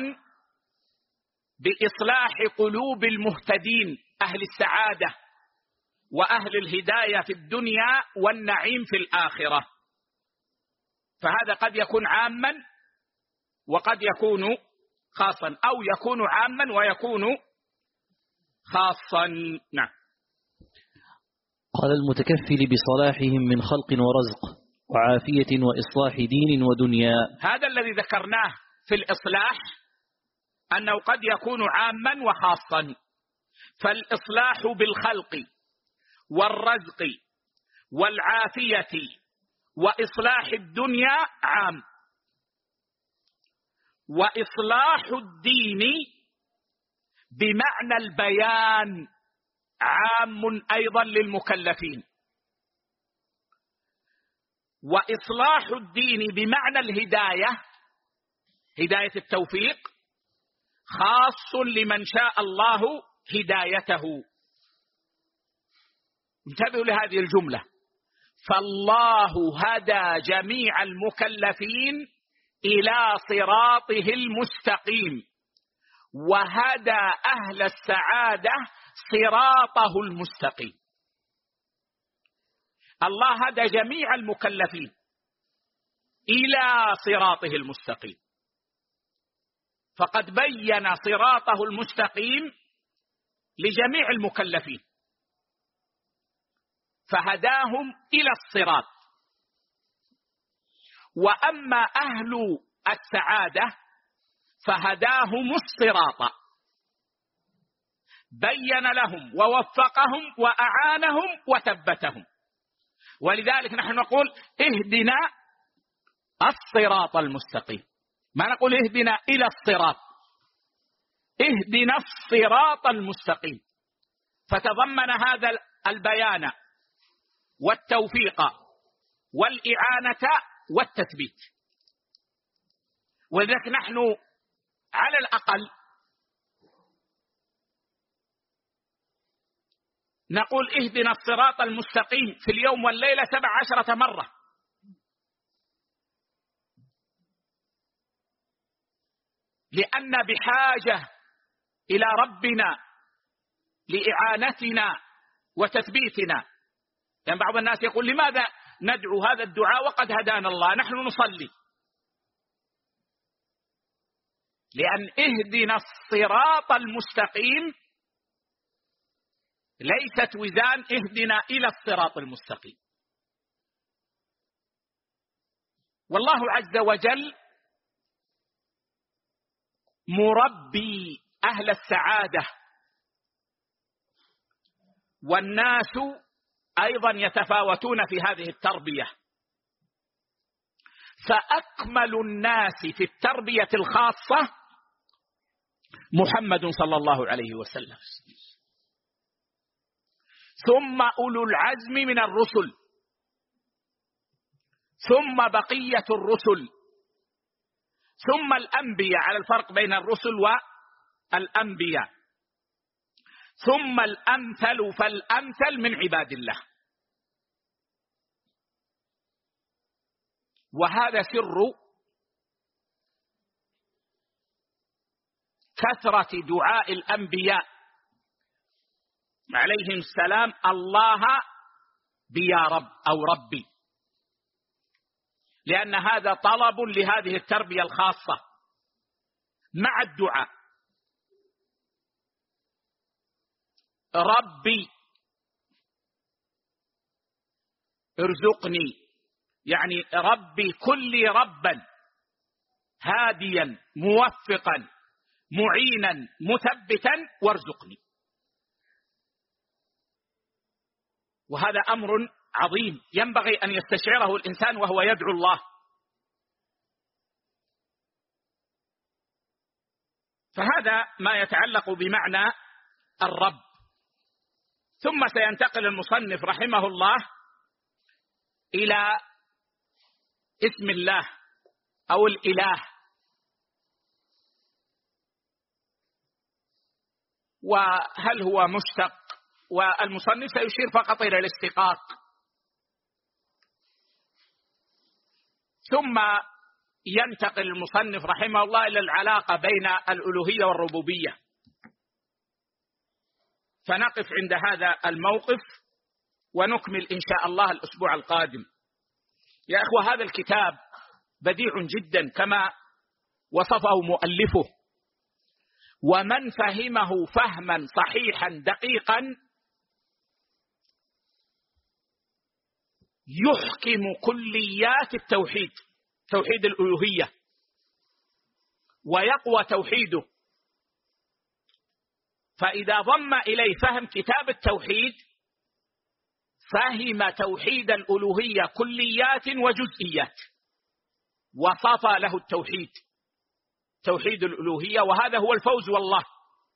بإصلاح قلوب المهتدين أهل السعادة وأهل الهداية في الدنيا والنعيم في الآخرة. فهذا قد يكون عاما وقد يكون خاصا، أو يكون عاما ويكون خاصا. نعم. قال المتكفل بصلاحهم من خلق ورزق وعافية وإصلاح دين ودنيا. هذا الذي ذكرناه في الإصلاح أنه قد يكون عاما وخاصا، فالإصلاح بالخلق والرزق والعافية وإصلاح الدنيا عام، وإصلاح الدين بمعنى البيان عام أيضا للمكلفين، وإصلاح الدين بمعنى الهداية هداية التوفيق خاص لمن شاء الله هدايته. انتبهوا لهذه الجملة، فالله هدى جميع المكلفين إلى صراطه المستقيم، وهدى أهل السعادة صراطه المستقيم. الله هدى جميع المكلفين إلى صراطه المستقيم، فقد بين صراطه المستقيم لجميع المكلفين، فهداهم إلى الصراط. وأما أهل السعادة فهداهم الصراط، بين لهم ووفقهم وأعانهم وثبتهم. ولذلك نحن نقول اهدنا الصراط المستقيم، ما نقول اهدنا إلى الصراط، اهدنا الصراط المستقيم. فتضمن هذا البيان والتوفيق والإعانة والتثبيت. ولذلك نحن على الأقل نقول اهدنا الصراط المستقيم في اليوم والليلة 17 مرة، لأن بحاجة إلى ربنا لإعانتنا وتثبيتنا. يعني بعض الناس يقول لماذا ندعو هذا الدعاء وقد هدانا الله، نحن نصلي. لأن اهدنا الصراط المستقيم ليست وزان اهدنا إلى الصراط المستقيم. والله عز وجل مربي أهل السعادة، والناس أيضا يتفاوتون في هذه التربية. فأكمل الناس في التربية الخاصة محمد صلى الله عليه وسلم، ثم أولو العزم من الرسل، ثم بقية الرسل، ثم الأنبياء، على الفرق بين الرسل والأنبياء، ثم الأمثل فالأمثل من عباد الله. وهذا سر كثرة دعاء الأنبياء عليهم السلام الله بيا رب أو ربي، لأن هذا طلب لهذه التربية الخاصة مع الدعاء. ربي ارزقني، يعني ربي كل ربا هاديا موفقا معينا مثبتا وارزقني. وهذا أمر عظيم ينبغي أن يستشعره الإنسان وهو يدعو الله. فهذا ما يتعلق بمعنى الرب. ثم سينتقل المصنف رحمه الله إلى اسم الله أو الإله، وهل هو مشتق، والمصنف سيشير فقط إلى الاشتقاق. ثم ينتقل المصنف رحمه الله إلى العلاقة بين الألوهية والربوبية، فنقف عند هذا الموقف ونكمل إن شاء الله الأسبوع القادم. يا أخوة، هذا الكتاب بديع جدا كما وصفه مؤلفه، ومن فهمه فهما صحيحا دقيقا يحكم كليات التوحيد، توحيد الألوهية، ويقوى توحيده. فإذا ضم إليه فهم كتاب التوحيد فهم توحيد الألوهية كليات وجزئيات، وصفى له التوحيد، توحيد الألوهية، وهذا هو الفوز والله.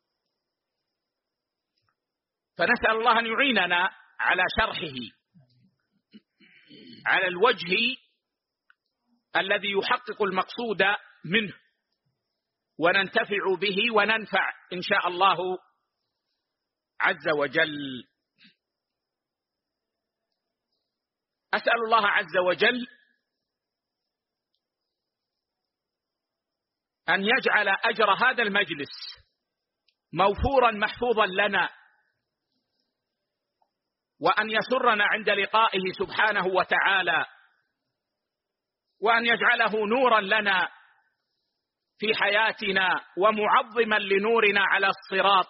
فنسأل الله أن يعيننا على شرحه على الوجه الذي يحقق المقصود منه، وننتفع به وننفع إن شاء الله عز وجل. أسأل الله عز وجل أن يجعل أجر هذا المجلس موفورا محفوظا لنا، وأن يسرنا عند لقائه سبحانه وتعالى، وأن يجعله نورا لنا في حياتنا ومعظما لنورنا على الصراط.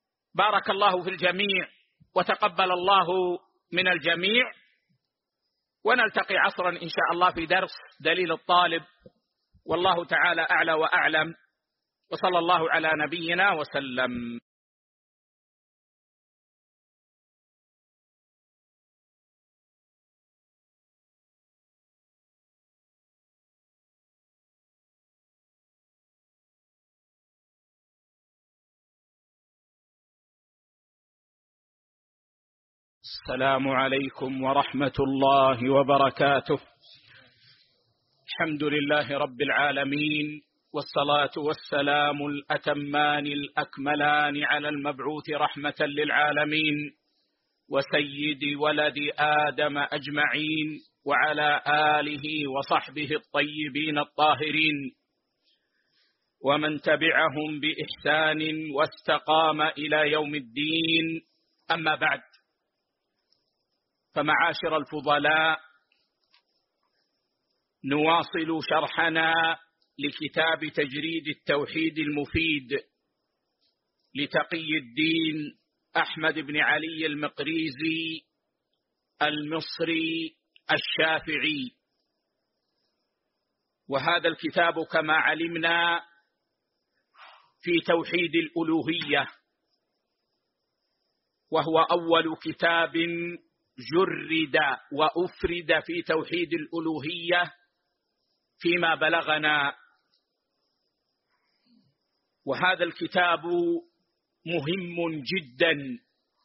بارك الله في الجميع وتقبل الله من الجميع. ونلتقي عصرا إن شاء الله في درس دليل الطالب، والله تعالى أعلى وأعلم، وصلى الله على نبينا وسلم. السلام عليكم ورحمة الله وبركاته. الحمد لله رب العالمين، والصلاة والسلام الأتمان الأكملان على المبعوث رحمة للعالمين وسيد ولد آدم أجمعين، وعلى آله وصحبه الطيبين الطاهرين، ومن تبعهم بإحسان واستقام إلى يوم الدين. أما بعد، فمعاشر الفضلاء، نواصل شرحنا لكتاب تجريد التوحيد المفيد لتقي الدين أحمد بن علي المقريزي المصري الشافعي. وهذا الكتاب كما علمنا في توحيد الألوهية، وهو أول كتاب جرد وأفرد في توحيد الألوهية فيما بلغنا. وهذا الكتاب مهم جدا،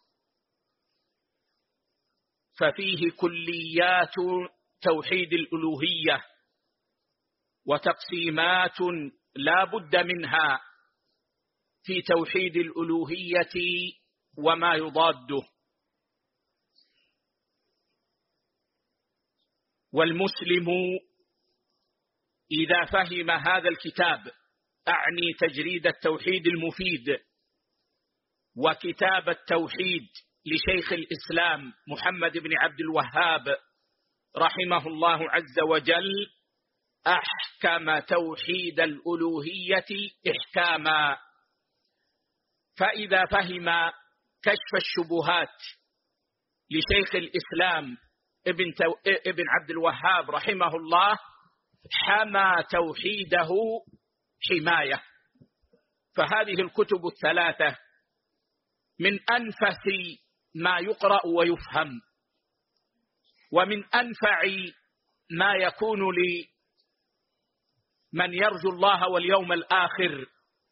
ففيه كليات توحيد الألوهية وتقسيمات لا بد منها في توحيد الألوهية وما يضاده. والمسلم إذا فهم هذا الكتاب، أعني تجريد التوحيد المفيد وكتاب التوحيد لشيخ الإسلام محمد بن عبد الوهاب رحمه الله عز وجل، أحكم توحيد الألوهية إحكاما. فإذا فهم كشف الشبهات لشيخ الإسلام ابن عبد الوهاب رحمه الله، حمى توحيده حماية. فهذه الكتب الثلاثة من أنفس ما يقرأ ويفهم، ومن أنفع ما يكون لمن يرجو الله واليوم الآخر.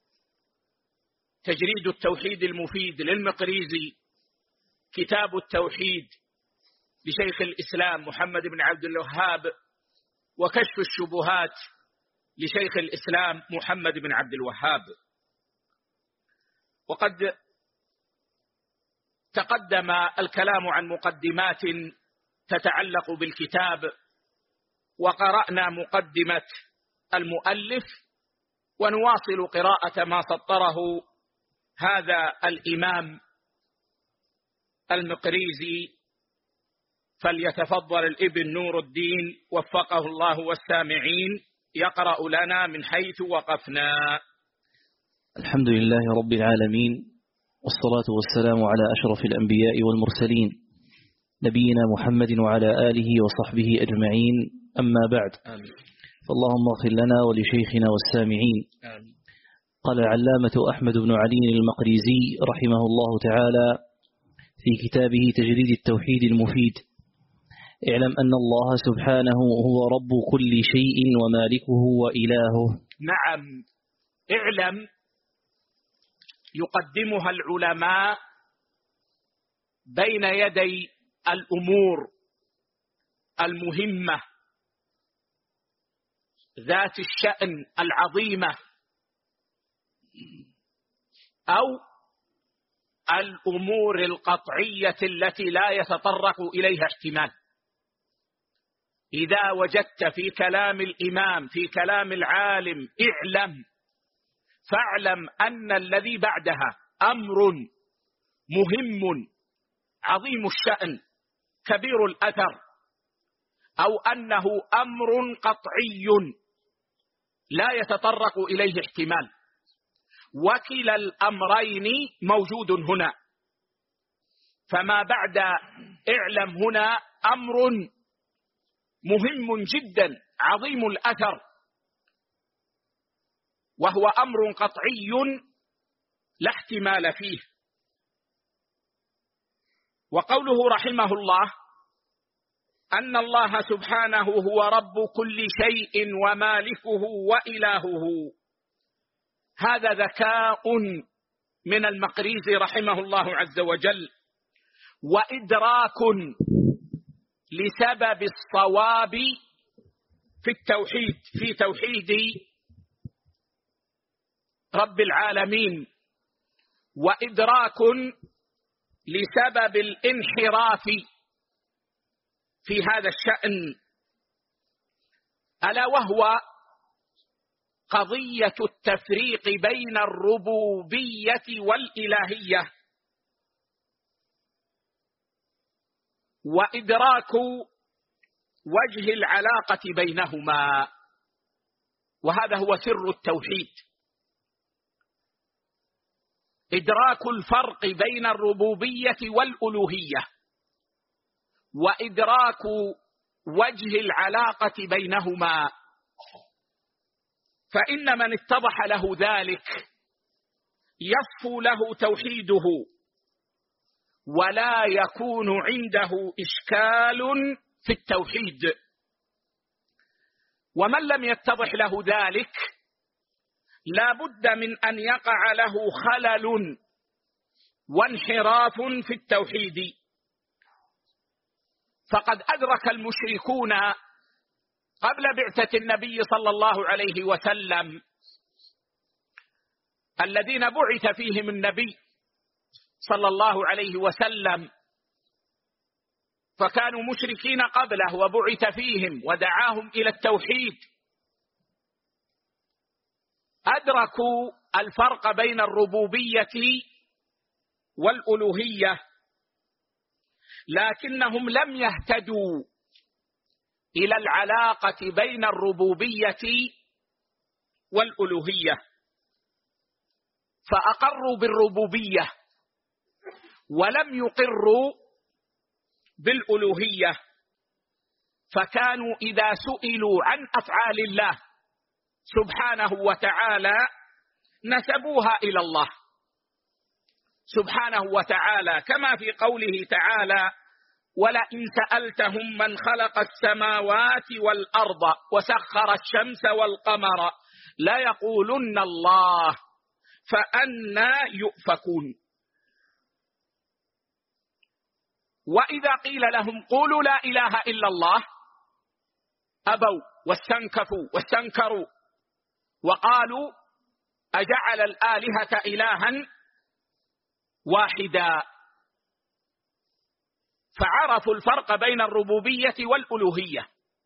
تجريد التوحيد المفيد للمقريزي، كتاب التوحيد لشيخ الإسلام محمد بن عبد الوهاب، وكشف الشبهات لشيخ الإسلام محمد بن عبد الوهاب. وقد تقدم الكلام عن مقدمات تتعلق بالكتاب، وقرأنا مقدمة المؤلف، ونواصل قراءة ما سطره هذا الإمام المقريزي. فليتفضل الابن نور الدين وفقه الله والسامعين يقرأ لنا من حيث وقفنا. الحمد لله رب العالمين، والصلاة والسلام على أشرف الأنبياء والمرسلين، نبينا محمد وعلى آله وصحبه أجمعين. أما بعد، آمين. فاللهم اغفر لنا ولشيخنا والسامعين. آمين. قال العلامة أحمد بن علي المقريزي رحمه الله تعالى في كتابه تجريد التوحيد المفيد: اعلم أن الله سبحانه هو رب كل شيء ومالكه وإلهه. نعم، اعلم يقدمها العلماء بين يدي الأمور المهمة ذات الشأن العظيمة، أو الأمور القطعية التي لا يتطرق إليها احتمال. إذا وجدت في كلام الإمام، في كلام العالم، اعلم، فاعلم أن الذي بعدها أمر مهم عظيم الشأن كبير الأثر، أو أنه أمر قطعي لا يتطرق إليه احتمال. وكلا الأمرين موجود هنا، فما بعد اعلم هنا أمر مهم جدا عظيم الأثر، وهو أمر قطعي لا احتمال فيه. وقوله رحمه الله أن الله سبحانه هو رب كل شيء ومالكه وإلهه، هذا ذكاء من المقريزي رحمه الله عز وجل، وإدراك لسبب الصواب في التوحيد، في توحيد رب العالمين، وإدراك لسبب الانحراف في هذا الشأن، ألا وهو قضية التفريق بين الربوبية والإلهية، وإدراك وجه العلاقة بينهما، وهذا هو سر التوحيد، إدراك الفرق بين الربوبية والألوهية، وإدراك وجه العلاقة بينهما. فإن من اتضح له ذلك يصفو له توحيده، ولا يكون عنده إشكال في التوحيد. ومن لم يتضح له ذلك لا بد من أن يقع له خلل وانحراف في التوحيد. فقد أدرك المشركون قبل بعثة النبي صلى الله عليه وسلم الذين بعث فيهم النبي صلى الله عليه وسلم، فكانوا مشركين قبله وبعث فيهم ودعاهم إلى التوحيد، أدركوا الفرق بين الربوبية والألوهية، لكنهم لم يهتدوا إلى العلاقة بين الربوبية والألوهية، فأقروا بالربوبية ولم يقروا بالألوهية، فكانوا إذا سئلوا عن أفعال الله سبحانه وتعالى نسبوها إلى الله سبحانه وتعالى، كما في قوله تعالى: ولئن سألتهم من خلق السماوات والأرض وسخر الشمس والقمر ليقولن الله فأنى يؤفكون. وإذا قيل لهم قولوا لا إله إلا الله أبوا واستنكفوا واستنكروا وقالوا أجعل الآلهة إلها واحدا، فعرفوا الفرق بين الربوبية والألوهية،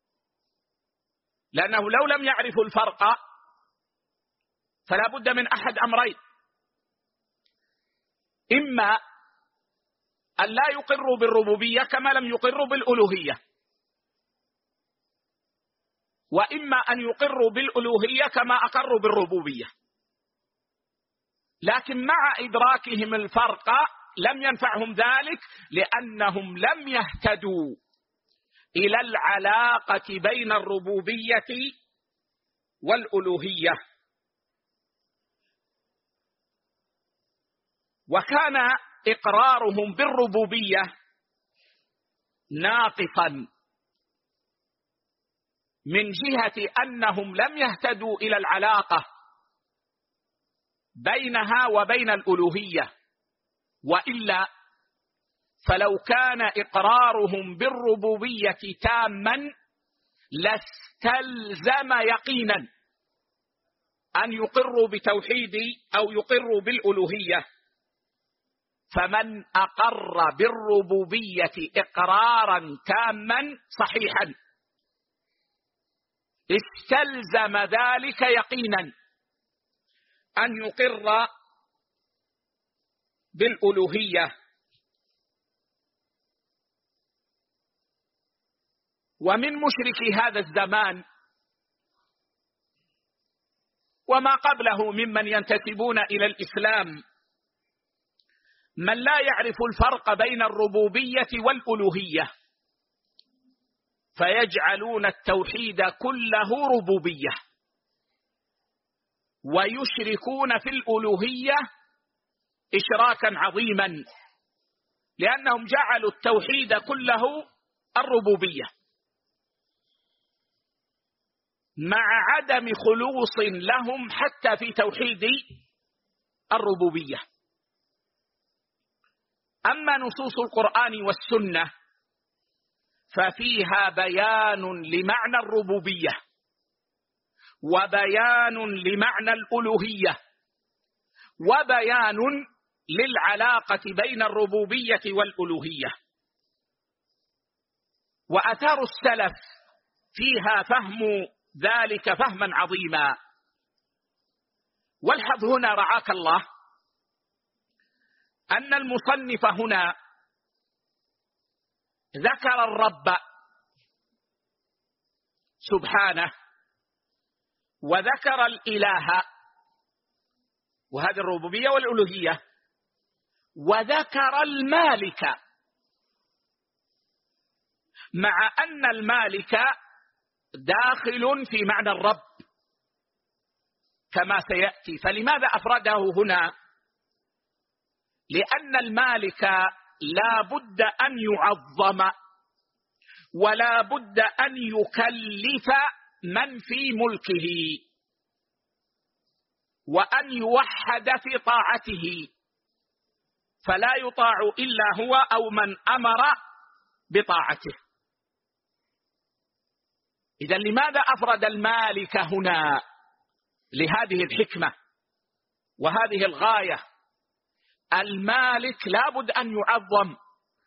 لأنه لو لم يعرفوا الفرق فلا بد من أحد أمرين: إما أن لا يقروا بالربوبية كما لم يقروا بالألوهية، وإما أن يقروا بالألوهية كما أقروا بالربوبية. لكن مع إدراكهم الفرق لم ينفعهم ذلك، لأنهم لم يهتدوا إلى العلاقة بين الربوبية والألوهية. وكان إقرارهم بالربوبية ناقصا من جهة أنهم لم يهتدوا إلى العلاقة بينها وبين الألوهية، وإلا فلو كان إقرارهم بالربوبية تاما لاستلزم يقينا أن يقروا بتوحيد أو يقروا بالألوهية. فمن أقر بالربوبية إقرارا تاما صحيحا استلزم ذلك يقينا أن يقر بالألوهية. ومن مشركي هذا الزمان وما قبله ممن ينتسبون إلى الإسلام من لا يعرف الفرق بين الربوبية والألوهية، فيجعلون التوحيد كله ربوبية، ويشركون في الألوهية إشراكا عظيما، لأنهم جعلوا التوحيد كله الربوبية، مع عدم خلوص لهم حتى في توحيد الربوبية. أما نصوص القرآن والسنة ففيها بيان لمعنى الربوبية وبيان لمعنى الألوهية وبيان للعلاقة بين الربوبية والألوهية، وآثار السلف فيها فهم ذلك فهما عظيما. والحظ هنا رعاك الله أن المصنف هنا ذكر الرب سبحانه وذكر الإله، وهذه الربوبية والألوهية، وذكر المالك، مع أن المالك داخل في معنى الرب كما سيأتي. فلماذا أفرده هنا؟ لأن المالك لا بد أن يعظم ولا بد أن يكلف من في ملكه، وأن يوحد في طاعته، فلا يطاع إلا هو أو من أمر بطاعته. إذن لماذا أفرد المالك هنا؟ لهذه الحكمة وهذه الغاية. المالك لا بد أن يعظم،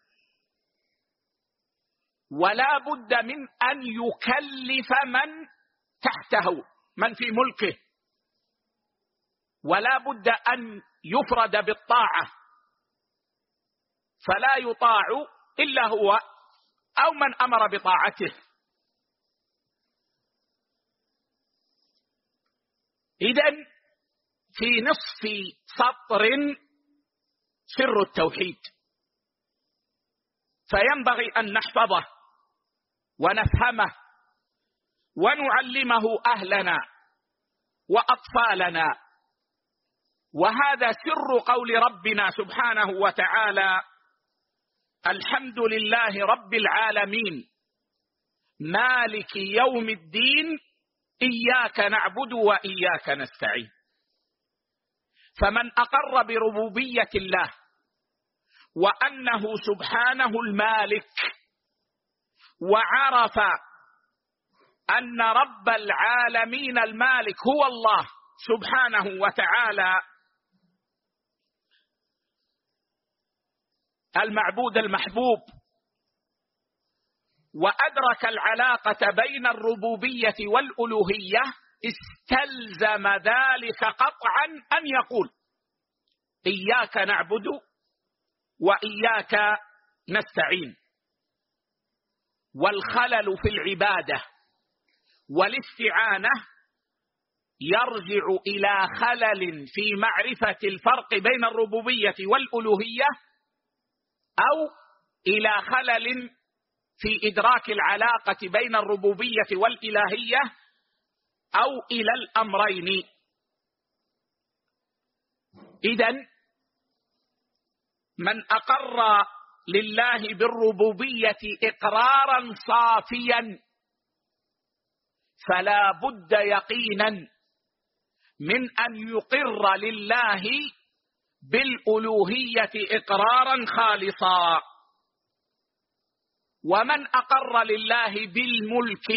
ولا بد من أن يكلف من تحته من في ملكه، ولا بد أن يفرد بالطاعة، فلا يطاع إلا هو أو من أمر بطاعته. إذن في نصف سطر سر التوحيد، فينبغي أن نحفظه ونفهمه ونعلمه أهلنا وأطفالنا. وهذا سر قول ربنا سبحانه وتعالى: الحمد لله رب العالمين مالك يوم الدين إياك نعبد وإياك نستعين. فمن أقر بربوبية الله وأنه سبحانه المالك، وعرف أن رب العالمين المالك هو الله سبحانه وتعالى المعبود المحبوب، وأدرك العلاقة بين الربوبية والألوهية، استلزم ذلك قطعا أن يقول: إياك نعبد وإياك نستعين. والخلل في العبادة والاستعانة يرجع إلى خلل في معرفة الفرق بين الربوبية والألوهية، أو إلى خلل في إدراك العلاقة بين الربوبية والإلهية، أو إلى الأمرين. إذن من أقر لله بالربوبية إقرارا صافيا فلا بد يقينا من أن يقر لله بالألوهية إقرارا خالصا. ومن أقر لله بالملك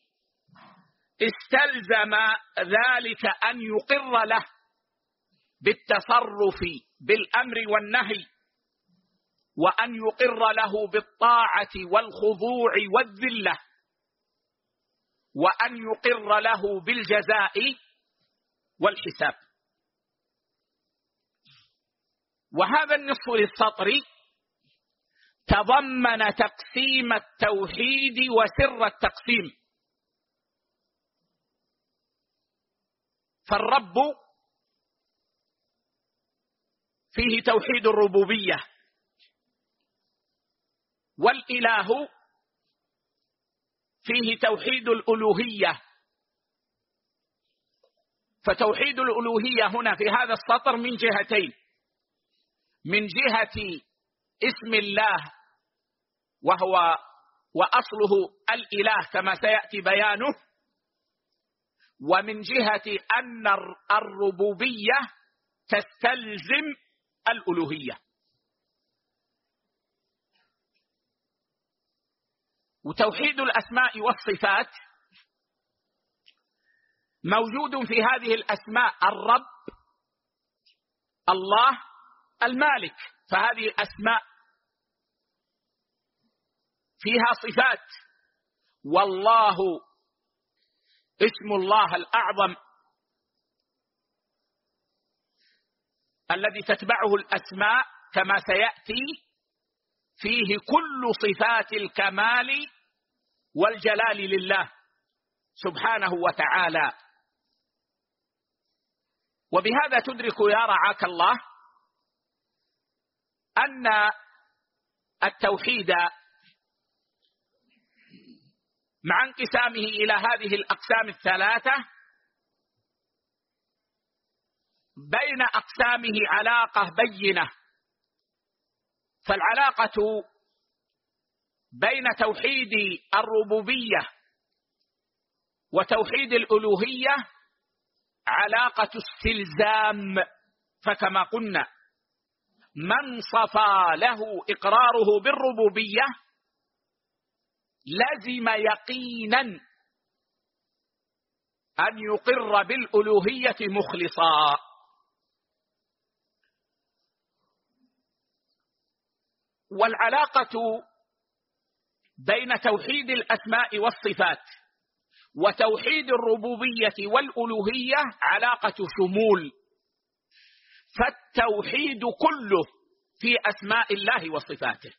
استلزم ذلك أن يقر له بالتصرف بالأمر والنهي، وأن يقر له بالطاعة والخضوع والذلة، وأن يقر له بالجزاء والحساب. وهذا النصف للسطر تضمن تقسيم التوحيد وسر التقسيم. فالرب فيه توحيد الربوبية، والإله فيه توحيد الألوهية. فتوحيد الألوهية هنا في هذا السطر من جهتين: من جهة اسم الله وهو وأصله الإله كما سيأتي بيانه، ومن جهة أن الربوبية تستلزم الألوهية. وتوحيد الأسماء والصفات موجود في هذه الأسماء: الرب، الله، المالك. فهذه الأسماء فيها صفات. والله اسم الله الأعظم الذي تتبعه الأسماء كما سيأتي، فيه كل صفات الكمال والجلال لله سبحانه وتعالى. وبهذا تدرك يا رعاك الله أن التوحيد مع انقسامه إلى هذه الأقسام الثلاثة بين أقسامه علاقة بينة. فالعلاقة بين توحيد الربوبية وتوحيد الألوهية علاقة استلزام. فكما قلنا من صفى له إقراره بالربوبية لزم يقينا أن يقر بالألوهية مخلصا. والعلاقة بين توحيد الأسماء والصفات وتوحيد الربوبية والألوهية علاقة شمول، فالتوحيد كله في أسماء الله وصفاته.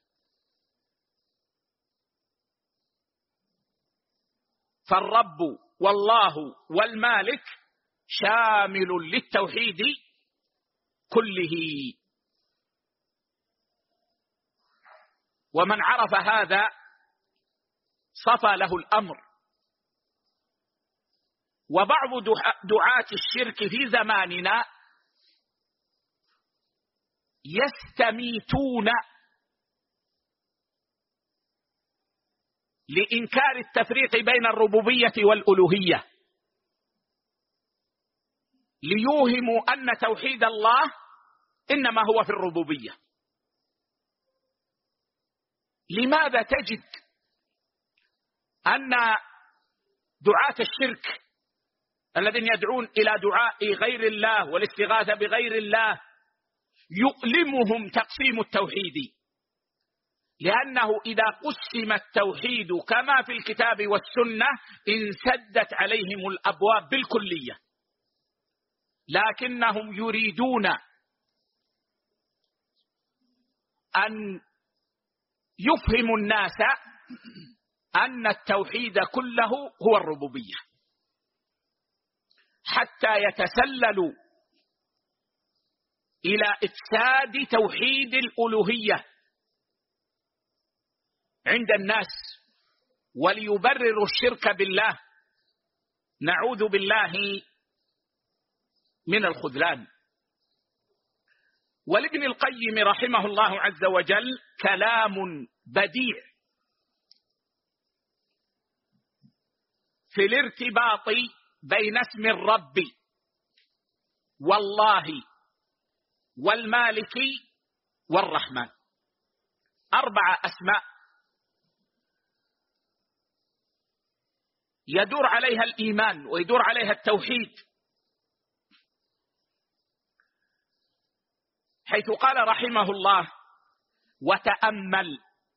فالرب والله والمالك شامل للتوحيد كله. ومن عرف هذا صفى له الأمر. وبعض دعاة الشرك في زماننا يستميتون لإنكار التفريق بين الربوبية والألوهية، ليوهموا أن توحيد الله إنما هو في الربوبية. لماذا تجد أن دعاة الشرك الذين يدعون إلى دعاء غير الله والاستغاثة بغير الله يؤلمهم تقسيم التوحيد؟ لأنه إذا قسم التوحيد كما في الكتاب والسنة انسدت عليهم الأبواب بالكلية، لكنهم يريدون أن يفهموا الناس أن التوحيد كله هو الربوبية، حتى يتسللوا إلى إفساد توحيد الألوهية عند الناس وليبرروا الشرك بالله. نعوذ بالله من الخذلان. ولابن القيم رحمه الله عز وجل كلام بديع في الارتباط بين اسم الرب والله والمالك والرحمن. 4 أسماء يدور عليها الإيمان ويدور عليها التوحيد، حيث قال رحمه الله: وتأمل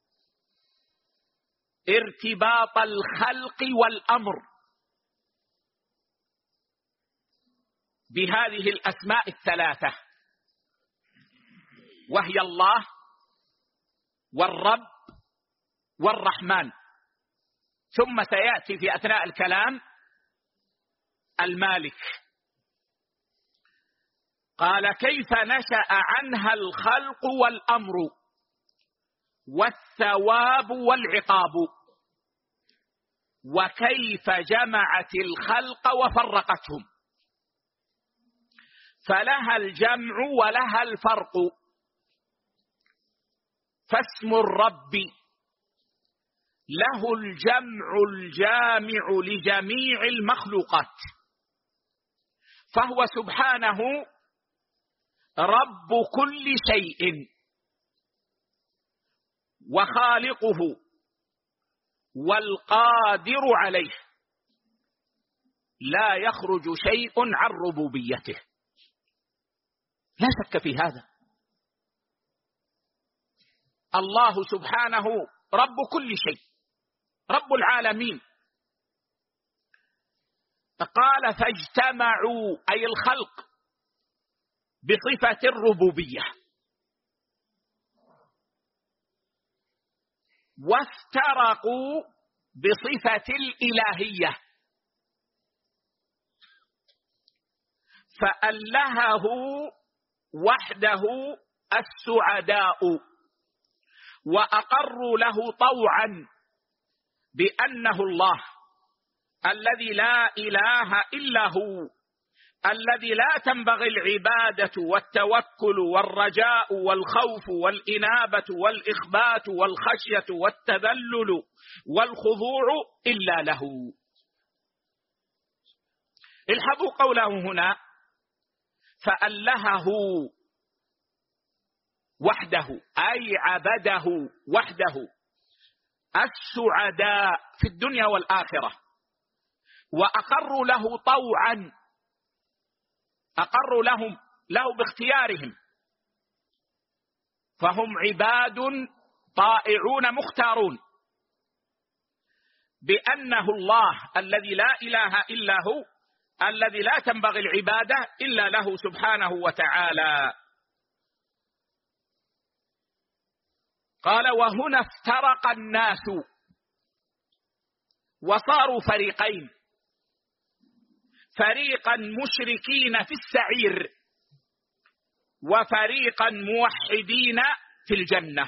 ارتباط الخلق والأمر بهذه الأسماء الثلاثة، وهي الله والرب والرحمن. ثم سيأتي في أثناء الكلام المالك. قال: كيف نشأ عنها الخلق والأمر والثواب والعقاب. وكيف جمعت الخلق وفرقتهم، فلها الجمع ولها الفرق. فاسم الرب له الجمع الجامع لجميع المخلوقات، فهو سبحانه رب كل شيء وخالقه والقادر عليه، لا يخرج شيء عن ربوبيته، لا شك في هذا. الله سبحانه رب كل شيء، رب العالمين. قال فاجتمعوا أي الخلق بصفة الربوبية، وافترقوا بصفة الإلهية، فألهه وحده السعداء، وأقروا له طوعا بأنه الله الذي لا إله إلا هو، الذي لا تنبغي العبادة والتوكل والرجاء والخوف والإنابة والإخبات والخشية والتذلل والخضوع إلا له. الحظوا قوله هنا فألهه وحده أي عبده وحده السعداء في الدنيا والآخرة، وأقروا له طوعا، أقروا له باختيارهم، فهم عباد طائعون مختارون بأنه الله الذي لا إله إلا هو، الذي لا تنبغي العبادة إلا له سبحانه وتعالى. قال وهنا افترق الناس وصاروا فريقين، فريقا مشركين في السعير وفريقا موحدين في الجنة.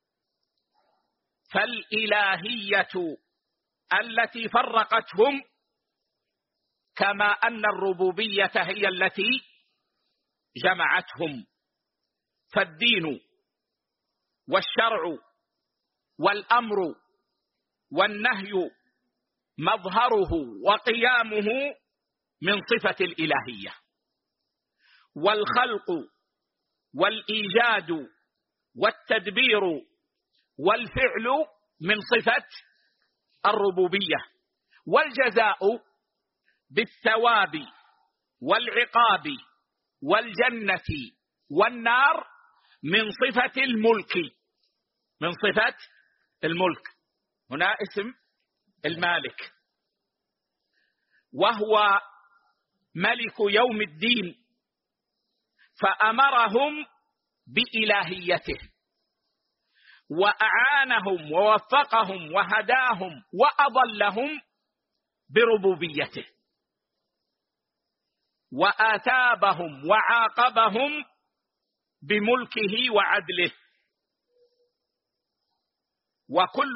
فالإلهية التي فرقتهم كما أن الربوبية هي التي جمعتهم، فالدين والشرع والأمر والنهي مظهره وقيامه من صفة الإلهية، والخلق والإيجاد والتدبير والفعل من صفة الربوبية، والجزاء بالثواب والعقاب والجنة والنار من صفة الملك، من صفة الملك. هنا اسم المالك، وهو ملك يوم الدين، فأمرهم بإلهيته وأعانهم ووفقهم وهداهم وأضلهم بربوبيته، وآتابهم وعاقبهم بملكه وعدله. وكل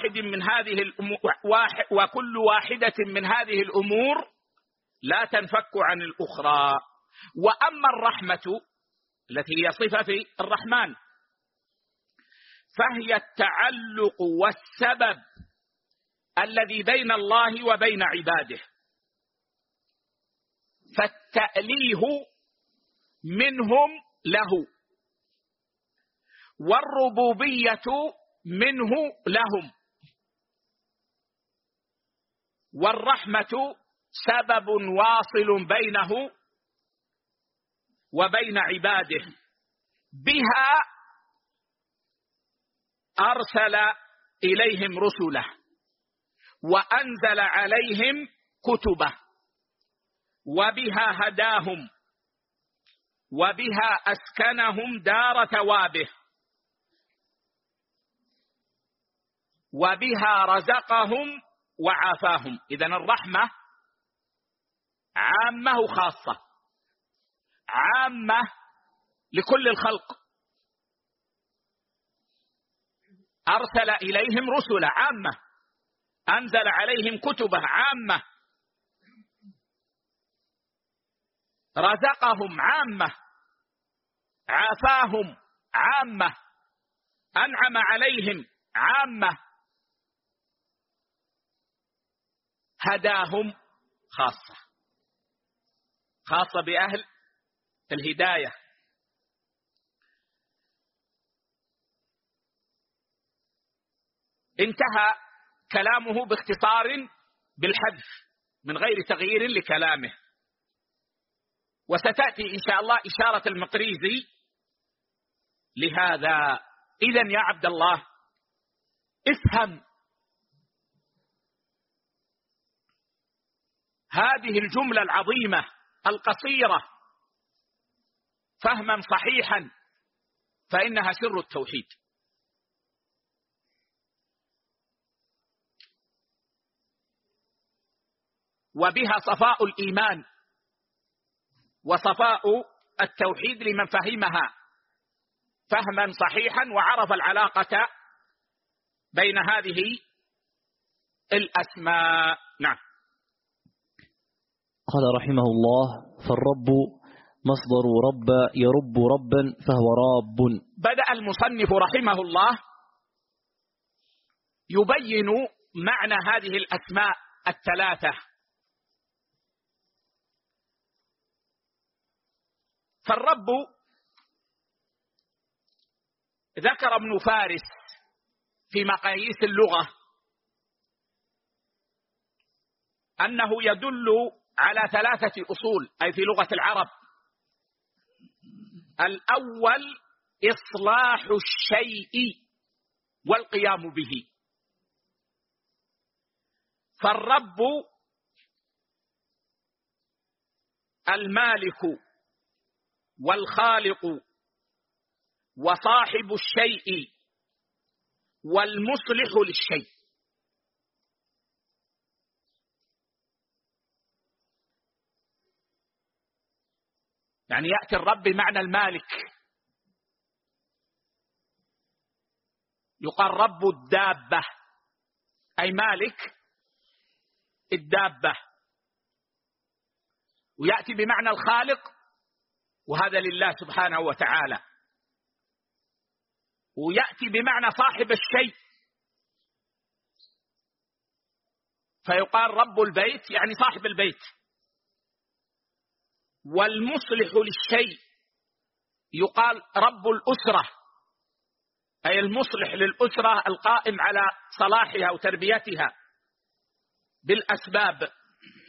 واحدة من هذه الأمور لا تنفك عن الأخرى. وأما الرحمة التي هي صفة الرحمن فهي التعلق والسبب الذي بين الله وبين عباده، فالتأليه منهم له، والربوبية منه لهم، والرحمة سبب واصل بينه وبين عباده، بها أرسل إليهم رسله وأنزل عليهم كتبه، وبها هداهم، وبها أسكنهم دار ثوابه، وبها رزقهم وعافاهم. إذن الرحمة عامة وخاصة، عامة لكل الخلق، أرسل إليهم رسلا عامة، أنزل عليهم كتبه عامة، رزقهم عامة، عافاهم عامة، أنعم عليهم عامة، هداهم خاصة بأهل الهداية. انتهى كلامه باختصار بالحذف من غير تغيير لكلامه، وستأتي إن شاء الله إشارة المقريزي لهذا. إذن يا عبد الله افهم هذه الجملة العظيمة القصيرة فهما صحيحا، فإنها سر التوحيد. وبها صفاء الإيمان وصفاء التوحيد لمن فهمها فهما صحيحا وعرف العلاقة بين هذه الأسماء. نعم. قال رحمه الله: فالرب مصدر رب يرب ربا فهو راب. بدأ المصنف رحمه الله يبين معنى هذه الأسماء الثلاثة. فالرب ذكر ابن فارس في مقاييس اللغة أنه يدل على ثلاثة أصول، أي في لغة العرب. الأول إصلاح الشيء والقيام به. فالرب المالك والخالق وصاحب الشيء والمصلح للشيء. يعني يأتي الرب بمعنى المالك، يقال رب الدابة أي مالك الدابة. ويأتي بمعنى الخالق، وهذا لله سبحانه وتعالى. ويأتي بمعنى صاحب الشيء، فيقال رب البيت يعني صاحب البيت. والمصلح للشيء يقال رب الأسرة، أي المصلح للأسرة القائم على صلاحها وتربيتها بالأسباب.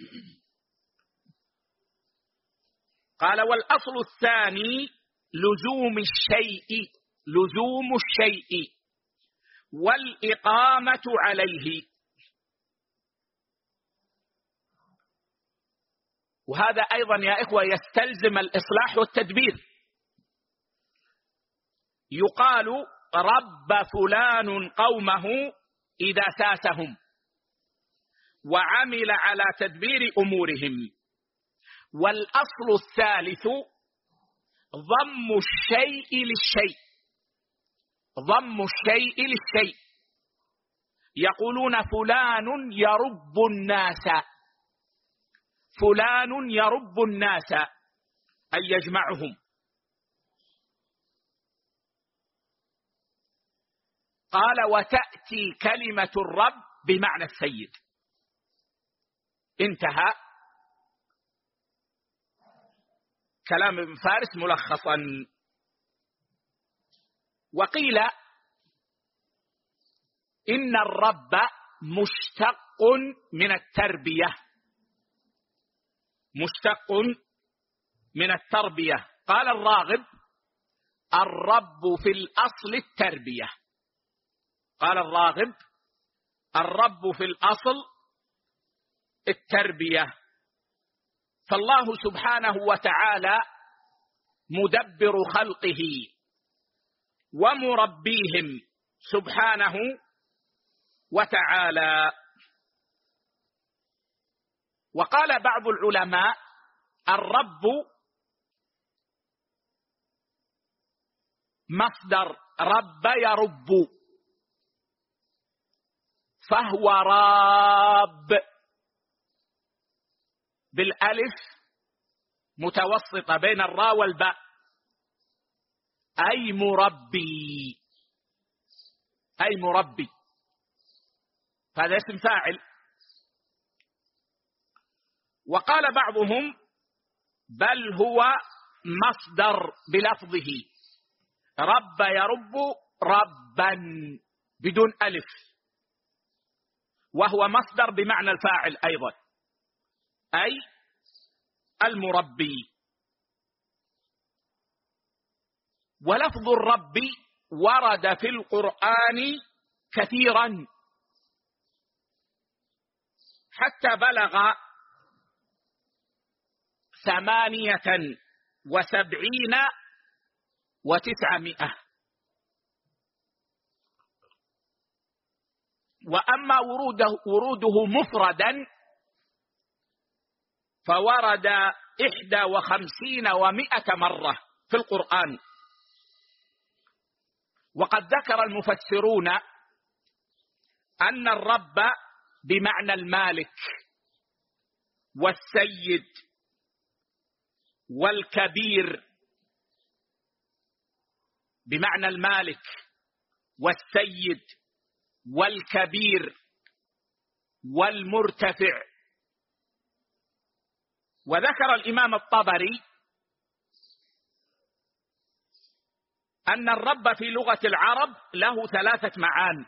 قال: والأصل الثاني لزوم الشيء والإقامة عليه. وهذا أيضا يا إخوة يستلزم الإصلاح والتدبير. يقال رب فلان قومه إذا ساسهم وعمل على تدبير أمورهم. والأصل الثالث ضم الشيء للشيء. يقولون فلان يرب الناس أي يجمعهم. قال: وتأتي كلمة الرب بمعنى السيد. انتهى كلام ابن فارس ملخصا. وقيل إن الرب مشتق من التربية. قال الراغب: الرب في الأصل التربية. قال الراغب: الرب في الأصل التربية. فالله سبحانه وتعالى مدبر خلقه ومربيهم سبحانه وتعالى. وقال بعض العلماء: الرب مصدر رب يرب، فهو راب بالألف متوسطة بين الراء والباء، أي مربي، أي مربي، هذا اسم فاعل. وقال بعضهم بل هو مصدر بلفظه، رب يرب ربا بدون ألف، وهو مصدر بمعنى الفاعل أيضا، أي المربي. ولفظ الرب ورد في القرآن كثيرا حتى بلغ 78 و900. وأما وروده مفردا فورد 51 و100 مرة في القرآن. وقد ذكر المفسرون أن الرب بمعنى المالك والسيد والكبير، بمعنى المالك والسيد والكبير والمرتفع. وذكر الإمام الطبري أن الرب في لغة العرب له 3 معان،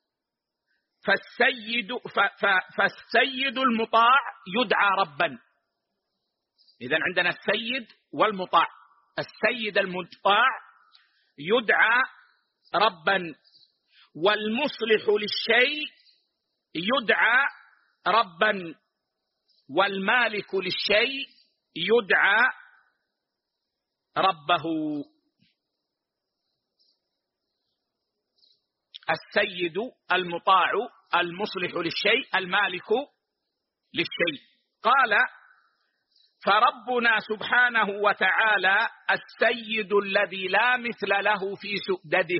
فالسيد المطاع يدعى ربا. إذن عندنا السيد والمطاع، السيد المطاع يدعى ربا، والمصلح للشيء يدعى ربا، والمالك للشيء يدعى ربه. السيد المطاع المصلح للشيء المالك للشيء. قال فربنا سبحانه وتعالى السيد الذي لا مثل له في سؤدده،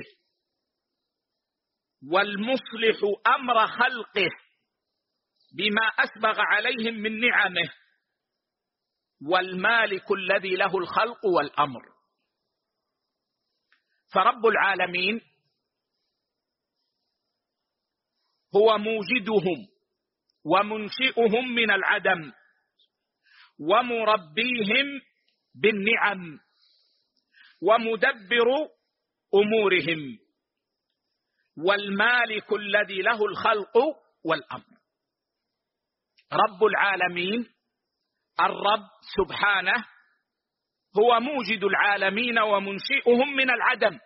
والمصلح أمر خلقه بما أسبغ عليهم من نعمه، والمالك الذي له الخلق والأمر. فرب العالمين هو موجدهم ومنشئهم من العدم ومربيهم بالنعم ومدبر أمورهم، والمالك الذي له الخلق والأمر. رب العالمين الرب سبحانه هو موجد العالمين ومنشئهم من العدم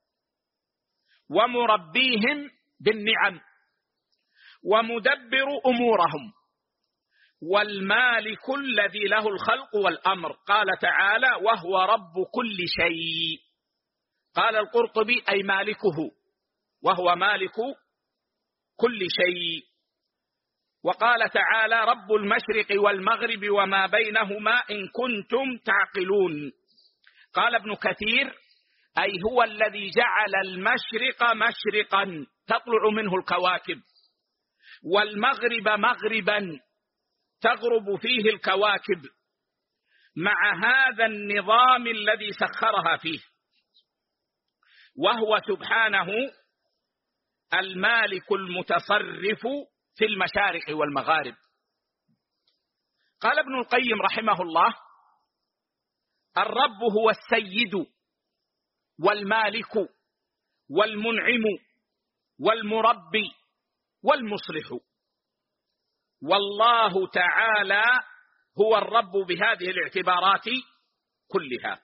ومربيهم بالنعم ومدبر أمورهم، والمالك الذي له الخلق والأمر. قال تعالى وهو رب كل شيء. قال القرطبي أي مالكه، وهو مالك كل شيء. وقال تعالى رب المشرق والمغرب وما بينهما إن كنتم تعقلون. قال ابن كثير أي هو الذي جعل المشرق مشرقا تطلع منه الكواكب، والمغرب مغربا تغرب فيه الكواكب، مع هذا النظام الذي سخرها فيه، وهو سبحانه المالك المتصرف في المشارق والمغارب. قال ابن القيم رحمه الله الرب هو السيد والمالك والمنعم والمربي والمصلح، والله تعالى هو الرب بهذه الاعتبارات كلها.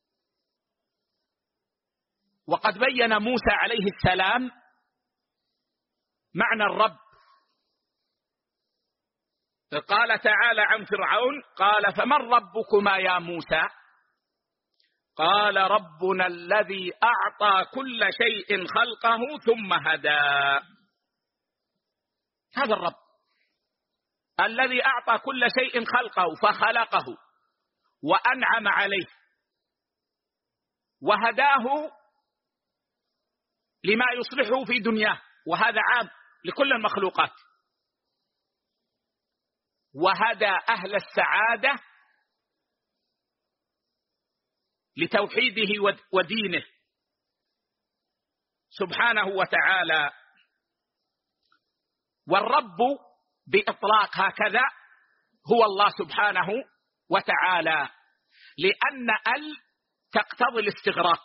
وقد بين موسى عليه السلام معنى الرب، قال تعالى عن فرعون قال فمن ربكما يا موسى؟ قال ربنا الذي أعطى كل شيء خلقه ثم هدى. هذا الرب الذي أعطى كل شيء خلقه فخلقه وأنعم عليه وهداه لما يصلحه في دنياه، وهذا عام لكل المخلوقات، وهدى أهل السعادة لتوحيده ودينه سبحانه وتعالى. والرب بإطلاق هكذا هو الله سبحانه وتعالى، لأن تقتضي الاستغراق،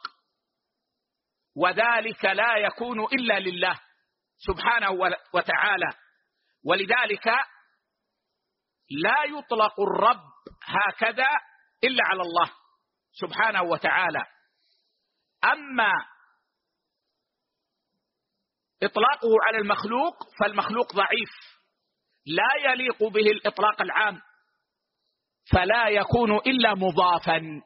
وذلك لا يكون إلا لله سبحانه وتعالى، ولذلك لا يطلق الرب هكذا إلا على الله سبحانه وتعالى. أما إطلاقه على المخلوق فالمخلوق ضعيف، لا يليق به الإطلاق العام، فلا يكون إلا مضافا.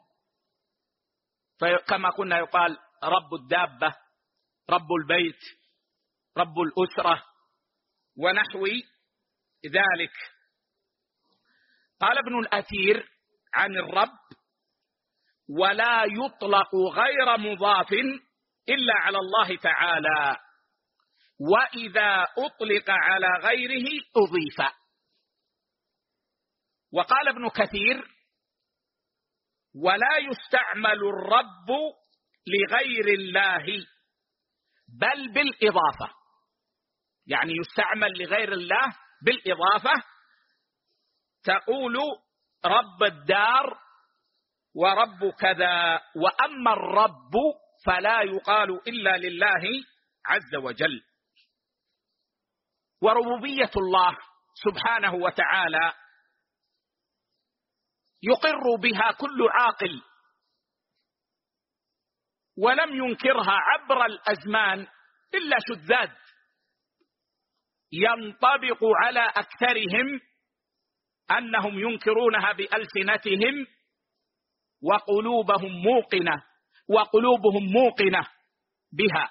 فكما كنا يقال رب الدابة، رب البيت، رب الأسرة، ونحو ذلك. قال ابن الأثير عن الرب: ولا يطلق غير مضاف إلا على الله تعالى، وإذا أطلق على غيره أضيف. وقال ابن كثير: ولا يستعمل الرب لغير الله بل بالإضافة، يعني يستعمل لغير الله بالإضافة، تقول رب الدار ورب كذا، وأما الرب فلا يقال إلا لله عز وجل. وربوبية الله سبحانه وتعالى يقر بها كل عاقل، ولم ينكرها عبر الأزمان إلا شذاذ ينطبق على أكثرهم أنهم ينكرونها بألسنتهم وقلوبهم موقنة بها.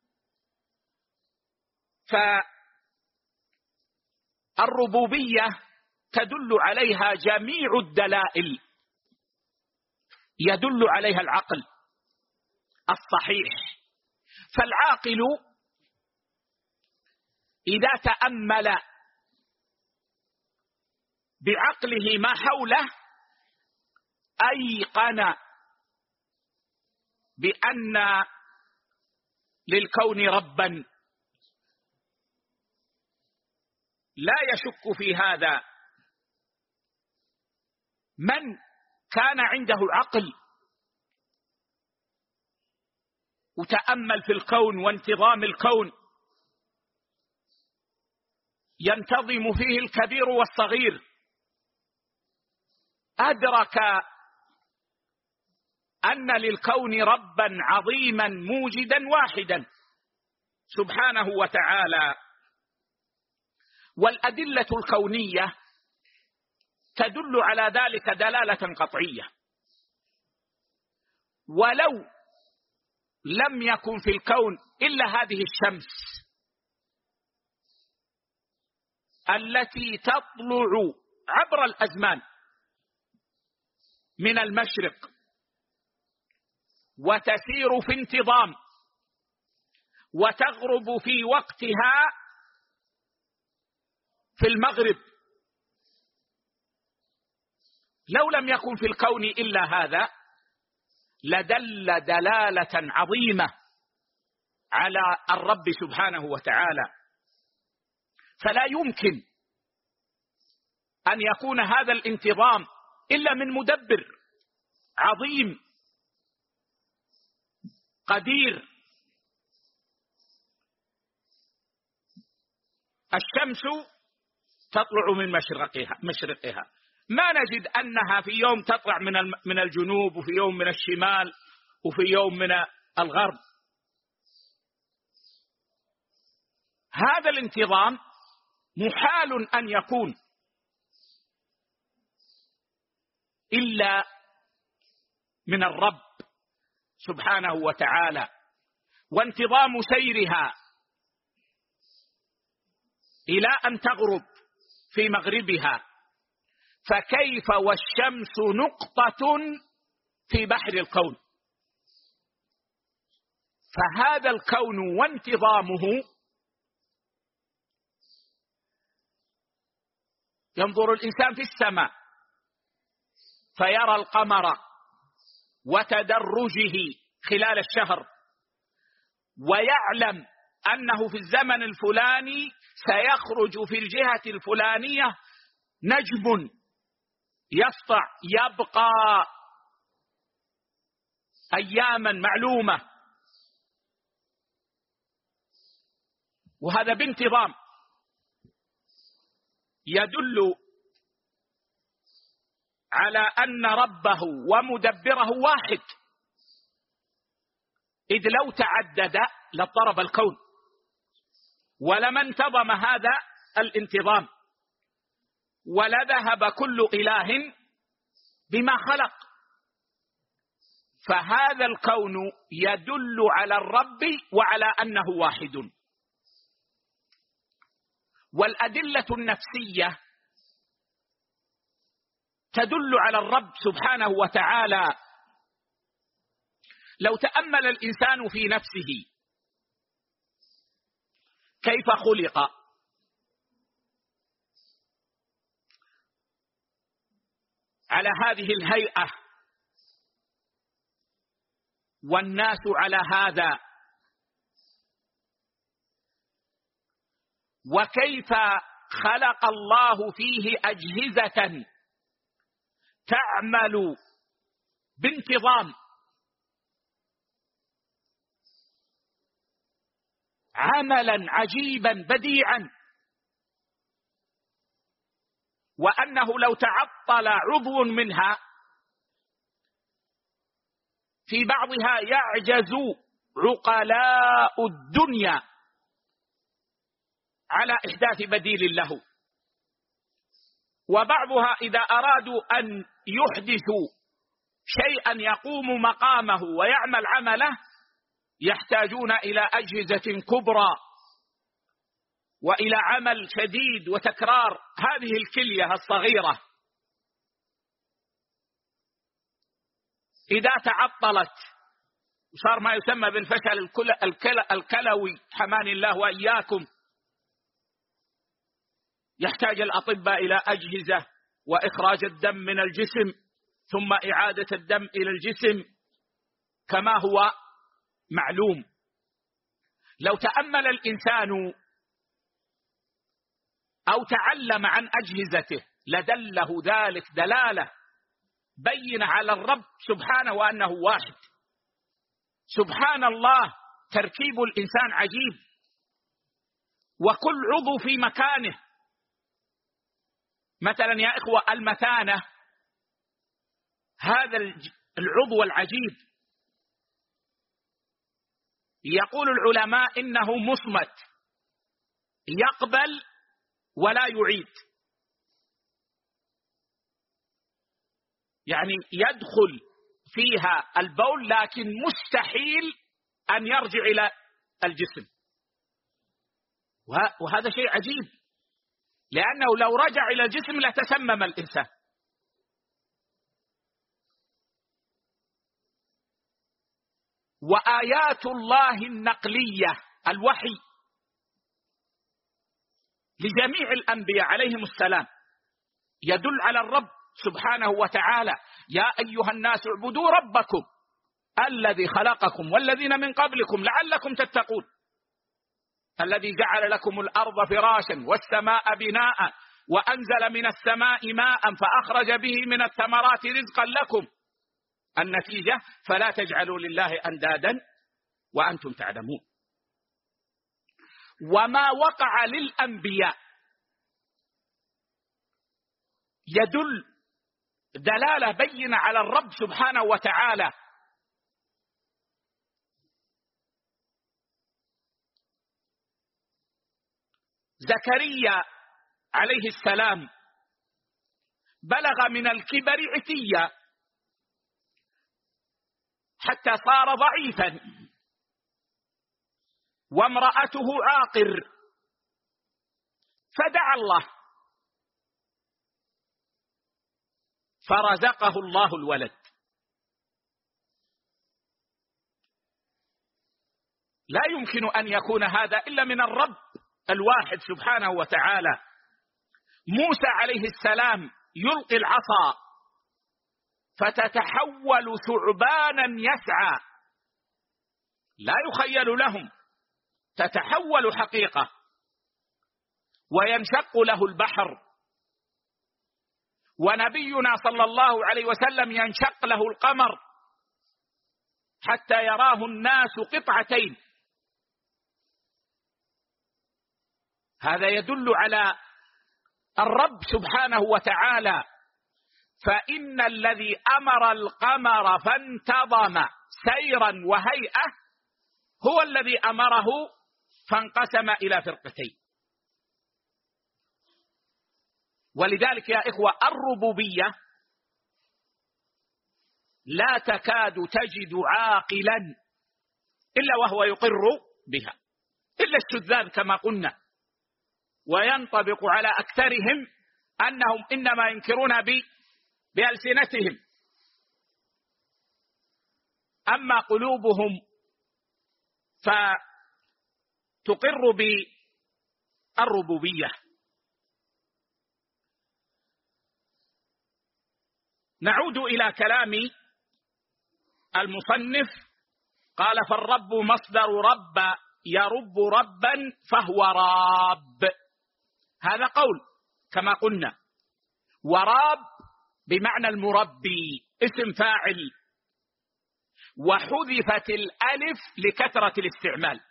فالربوبية تدل عليها جميع الدلائل، يدل عليها العقل الصحيح. فالعاقل إذا تأمل بعقله ما حوله أيقن بأن للكون ربا، لا يشك في هذا. من كان عنده عقل وتأمل في الكون وانتظام الكون، ينتظم فيه الكبير والصغير، أدرك أن للكون ربا عظيما موجدا واحدا سبحانه وتعالى. والأدلة الكونية تدل على ذلك دلالة قطعية. ولو لم يكن في الكون إلا هذه الشمس التي تطلع عبر الأزمان من المشرق وتسير في انتظام وتغرب في وقتها في المغرب، لو لم يكن في الكون إلا هذا لدل دلالة عظيمة على الرب سبحانه وتعالى. فلا يمكن أن يكون هذا الانتظام إلا من مدبر عظيم قدير. الشمس تطلع من مشرقها، ما نجد أنها في يوم تطلع من الجنوب، وفي يوم من الشمال، وفي يوم من الغرب. هذا الانتظام محال أن يكون إلا من الرب سبحانه وتعالى. وانتظام سيرها إلى أن تغرب في مغربها، فكيف والشمس نقطة في بحر الكون؟ فهذا الكون وانتظامه ينظر الإنسان في السماء فيرى القمر وتدرجه خلال الشهر، ويعلم أنه في الزمن الفلاني سيخرج في الجهة الفلانية نجم يسطع يبقى أياما معلومة، وهذا بانتظام يدل على أن ربه ومدبره واحد، إذ لو تعدد لاضطرب الكون ولما انتظم هذا الانتظام، ولذهب كل إله بما خلق. فهذا الكون يدل على الرب وعلى أنه واحد. والأدلة النفسية تدل على الرب سبحانه وتعالى. لو تأمل الإنسان في نفسه كيف خلق، على هذه الهيئة والناس على هذا، وكيف خلق الله فيه أجهزة تعمل بانتظام، عملا عجيبا بديعا، وأنه لو تعطل عضو منها في بعضها يعجز عقلاء الدنيا على إحداث بديل له، وبعضها إذا أرادوا أن يحدثوا شيئا يقوم مقامه ويعمل عمله يحتاجون إلى أجهزة كبرى وإلى عمل شديد وتكرار هذه الكلية الصغيرة. إذا تعطلت صار ما يسمى بالفشل الكلوي حماني الله وإياكم، يحتاج الأطباء إلى أجهزة وإخراج الدم من الجسم ثم إعادة الدم إلى الجسم كما هو معلوم. لو تأمل الإنسان أو تعلم عن أجهزته لدله ذلك دلالة بين على الرب سبحانه وأنه واحد. سبحان الله، تركيب الإنسان عجيب، وكل عضو في مكانه. مثلا يا إخوة المثانة، هذا العضو العجيب يقول العلماء إنه مصمت يقبل ولا يعيد، يعني يدخل فيها البول لكن مستحيل أن يرجع إلى الجسم، وهذا شيء عجيب، لأنه لو رجع إلى الجسم لتسمم الإنسان. وآيات الله النقلية، الوحي لجميع الأنبياء عليهم السلام، يدل على الرب سبحانه وتعالى. يا أيها الناس اعبدوا ربكم الذي خلقكم والذين من قبلكم لعلكم تتقون، الذي جعل لكم الأرض فراشا والسماء بناء وأنزل من السماء ماء فأخرج به من الثمرات رزقا لكم. النتيجة فلا تجعلوا لله أندادا وأنتم تعلمون. وما وقع للأنبياء يدل دلالة بينة على الرب سبحانه وتعالى. زكريا عليه السلام بلغ من الكبر عتيا حتى صار ضعيفا، وامرأته عاقر، فدعا الله فرزقه الله الولد. لا يمكن أن يكون هذا إلا من الرب الواحد سبحانه وتعالى. موسى عليه السلام يلقي العصا فتتحول ثعبانا يسعى، لا يخيل لهم، تتحول حقيقة، وينشق له البحر. ونبينا صلى الله عليه وسلم ينشق له القمر حتى يراه الناس قطعتين. هذا يدل على الرب سبحانه وتعالى. فإن الذي أمر القمر فانتظم سيرا وهيئة هو الذي أمره فانقسم إلى فرقتين. ولذلك يا إخوة الربوبية لا تكاد تجد عاقلا إلا وهو يقر بها، إلا الشذاذ كما قلنا، وينطبق على أكثرهم أنهم إنما ينكرون بألسنتهم، أما قلوبهم فتقر بالربوبية. نعود إلى كلام المصنف. قال: فالرب مصدر رب يرب ربا فهو راب. هذا قول كما قلنا. وراب بمعنى المربي، اسم فاعل، وحذفت الألف لكثرة الاستعمال،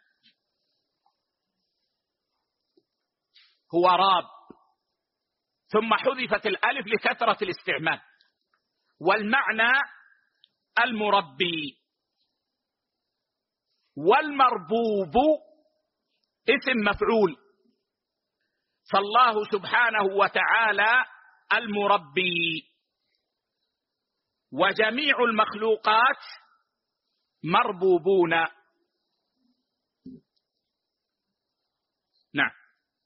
هو راب ثم حذفت الألف لكثرة الاستعمال، والمعنى المربي. والمربوب اسم مفعول، فالله سبحانه وتعالى المربي، وجميع المخلوقات مربوبون. نعم.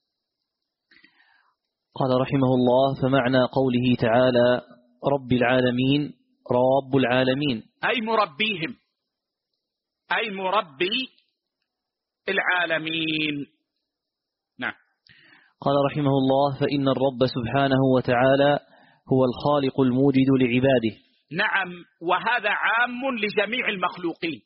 قال رحمه الله: فمعنى قوله تعالى رب العالمين رب العالمين أي مربيهم، أي مربي العالمين. نعم. قال رحمه الله: فإن الرب سبحانه وتعالى هو الخالق الموجد لعباده. نعم، وهذا عام لجميع المخلوقين،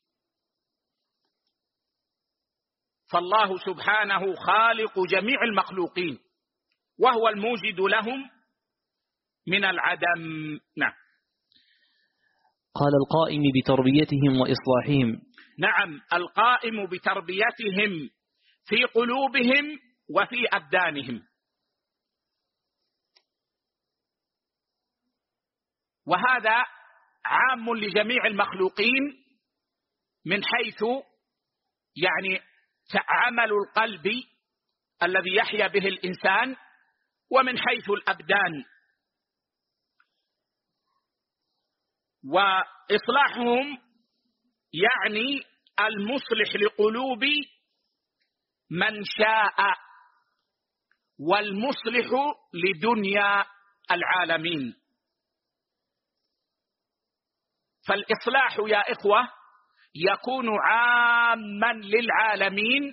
فالله سبحانه خالق جميع المخلوقين وهو الموجد لهم من العدم. نعم. قال: القائم بتربيتهم وإصلاحهم. نعم، القائم بتربيتهم في قلوبهم وفي أبدانهم. وهذا عام لجميع المخلوقين من حيث يعني عمل القلب الذي يحيا به الإنسان، ومن حيث الأبدان. وإصلاحهم يعني المصلح لقلوب من شاء، والمصلح لدنيا العالمين. فالإصلاح يا إخوة يكون عاما للعالمين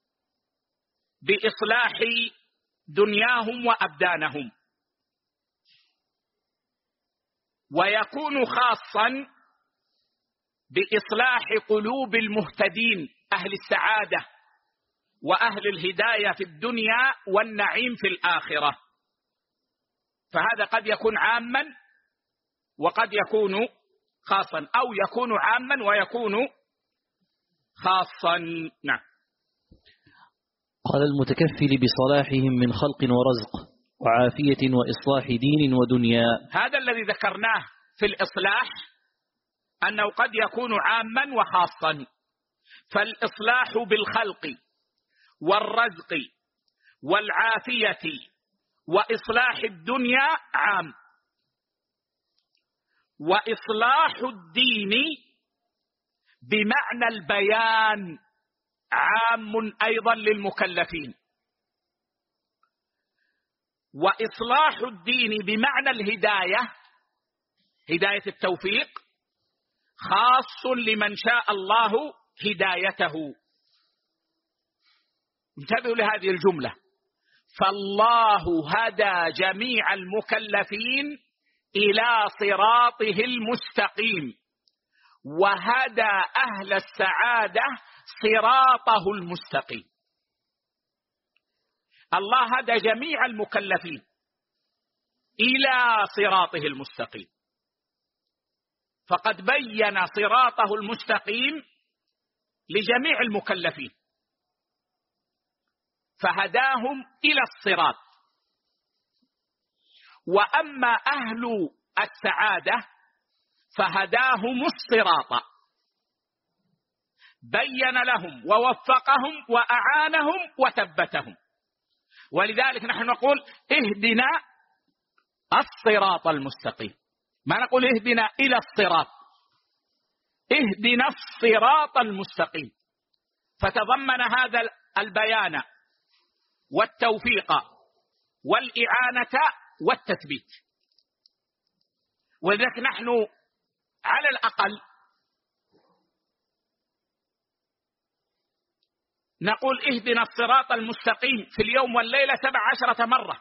بإصلاح دنياهم وأبدانهم، ويكون خاصا بإصلاح قلوب المهتدين أهل السعادة وأهل الهداية في الدنيا والنعيم في الآخرة. فهذا قد يكون عاما وقد يكون خاصا، أو يكون عاما ويكون خاصا. نعم. قال: المتكفل بصلاحهم من خلق ورزق وعافية وإصلاح دين ودنيا. هذا الذي ذكرناه في الإصلاح، أنه قد يكون عاما وخاصا. فالإصلاح بالخلق والرزق والعافية وإصلاح الدنيا عام، وإصلاح الدين بمعنى البيان عام أيضا للمكلفين. وإصلاح الدين بمعنى الهداية، هداية التوفيق، خاص لمن شاء الله هدايته. انتبهوا لهذه الجملة: فالله هدى جميع المكلفين إلى صراطه المستقيم، وهدى أهل السعادة صراطه المستقيم. الله هدى جميع المكلفين إلى صراطه المستقيم، فقد بين صراطه المستقيم لجميع المكلفين، فهداهم إلى الصراط. وأما أهل السعادة فهداهم الصراط، بين لهم ووفقهم وأعانهم وثبتهم. ولذلك نحن نقول اهدنا الصراط المستقيم، ما نقول اهدنا إلى الصراط، اهدنا الصراط المستقيم. فتضمن هذا البيان والتوفيق والإعانة والتثبيت. ولذلك نحن على الأقل نقول اهدنا الصراط المستقيم في اليوم والليلة 17 مرة،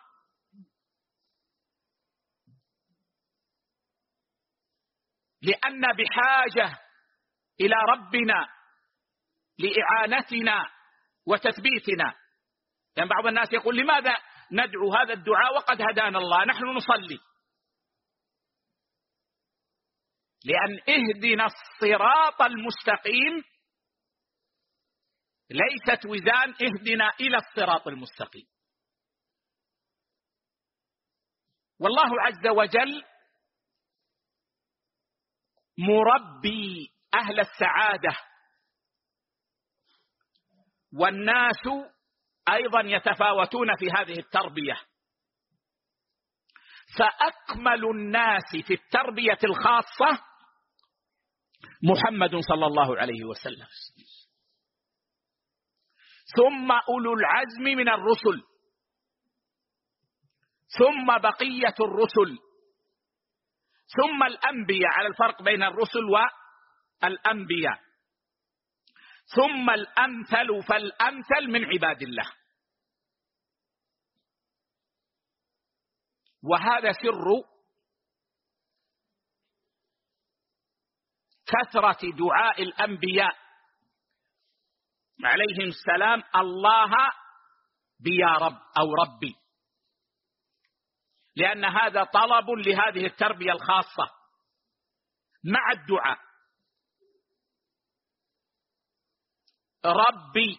لأن بحاجة إلى ربنا لإعانتنا وتثبيتنا. يعني بعض الناس يقول لماذا ندعو هذا الدعاء وقد هدانا الله؟ نحن نصلي، لأن اهدنا الصراط المستقيم ليست وزان اهدنا إلى الصراط المستقيم. والله عز وجل مربي أهل السعادة، والناس أيضا يتفاوتون في هذه التربية. فأكمل الناس في التربية الخاصة محمد صلى الله عليه وسلم، ثم أولو العزم من الرسل، ثم بقية الرسل، ثم الأنبياء، على الفرق بين الرسل والأنبياء، ثم الأمثل فالأمثل من عباد الله. وهذا سر كثرة دعاء الأنبياء عليهم السلام الله بيا رب أو ربي، لأن هذا طلب لهذه التربية الخاصة مع الدعاء. ربي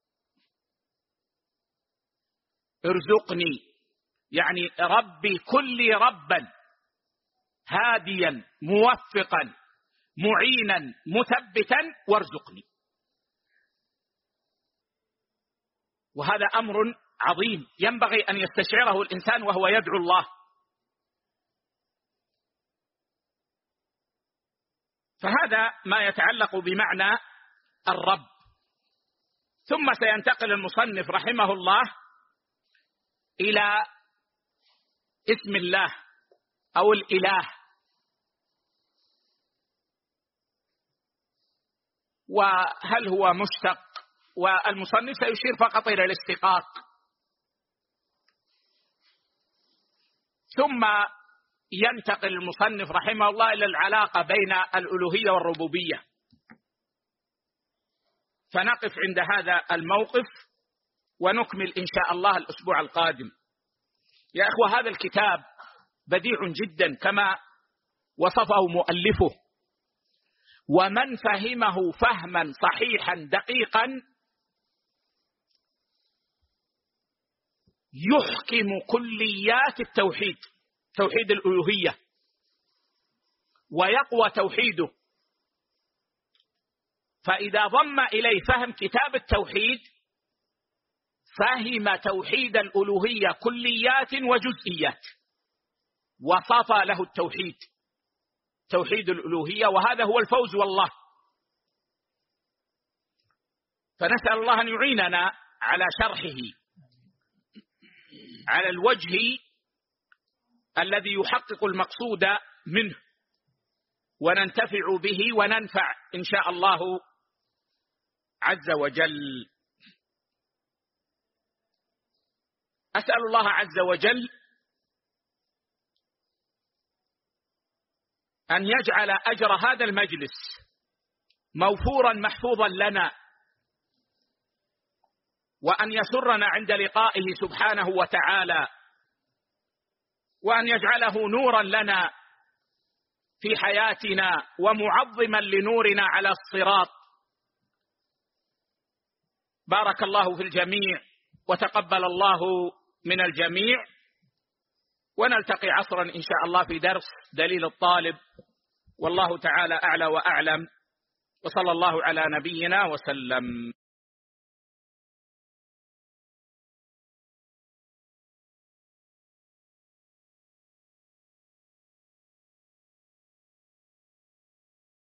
ارزقني، يعني ربي كل ربا هاديا موفقا معينا مثبتا وارزقني. وهذا أمر عظيم ينبغي أن يستشعره الإنسان وهو يدعو الله. فهذا ما يتعلق بمعنى الرب. ثم سينتقل المصنف رحمه الله إلى اسم الله أو الإله، وهل هو مشتق، والمصنف سيشير فقط إلى الاشتقاق. ثم ينتقل المصنف رحمه الله إلى العلاقة بين الألوهية والربوبية، فنقف عند هذا الموقف ونكمل إن شاء الله الأسبوع القادم. يا أخوة، هذا الكتاب بديع جدا كما وصفه مؤلفه، ومن فهمه فهما صحيحا دقيقا يحكم كليات التوحيد، توحيد الألوهية، ويقوى توحيده. فإذا ضم إليه فهم كتاب التوحيد فهم توحيد الألوهية كليات وجزئيات، وصفى له التوحيد، توحيد الألوهية، وهذا هو الفوز والله. فنسأل الله أن يعيننا على شرحه على الوجه الذي يحقق المقصود منه، وننتفع به وننفع إن شاء الله عز وجل. أسأل الله عز وجل أن يجعل أجر هذا المجلس موفورا محفوظا لنا، وأن يسرنا عند لقائه سبحانه وتعالى، وأن يجعله نورا لنا في حياتنا ومعظما لنورنا على الصراط. بارك الله في الجميع وتقبل الله من الجميع، ونلتقي عصرا إن شاء الله في درس دليل الطالب، والله تعالى أعلى وأعلم، وصلى الله على نبينا وسلم.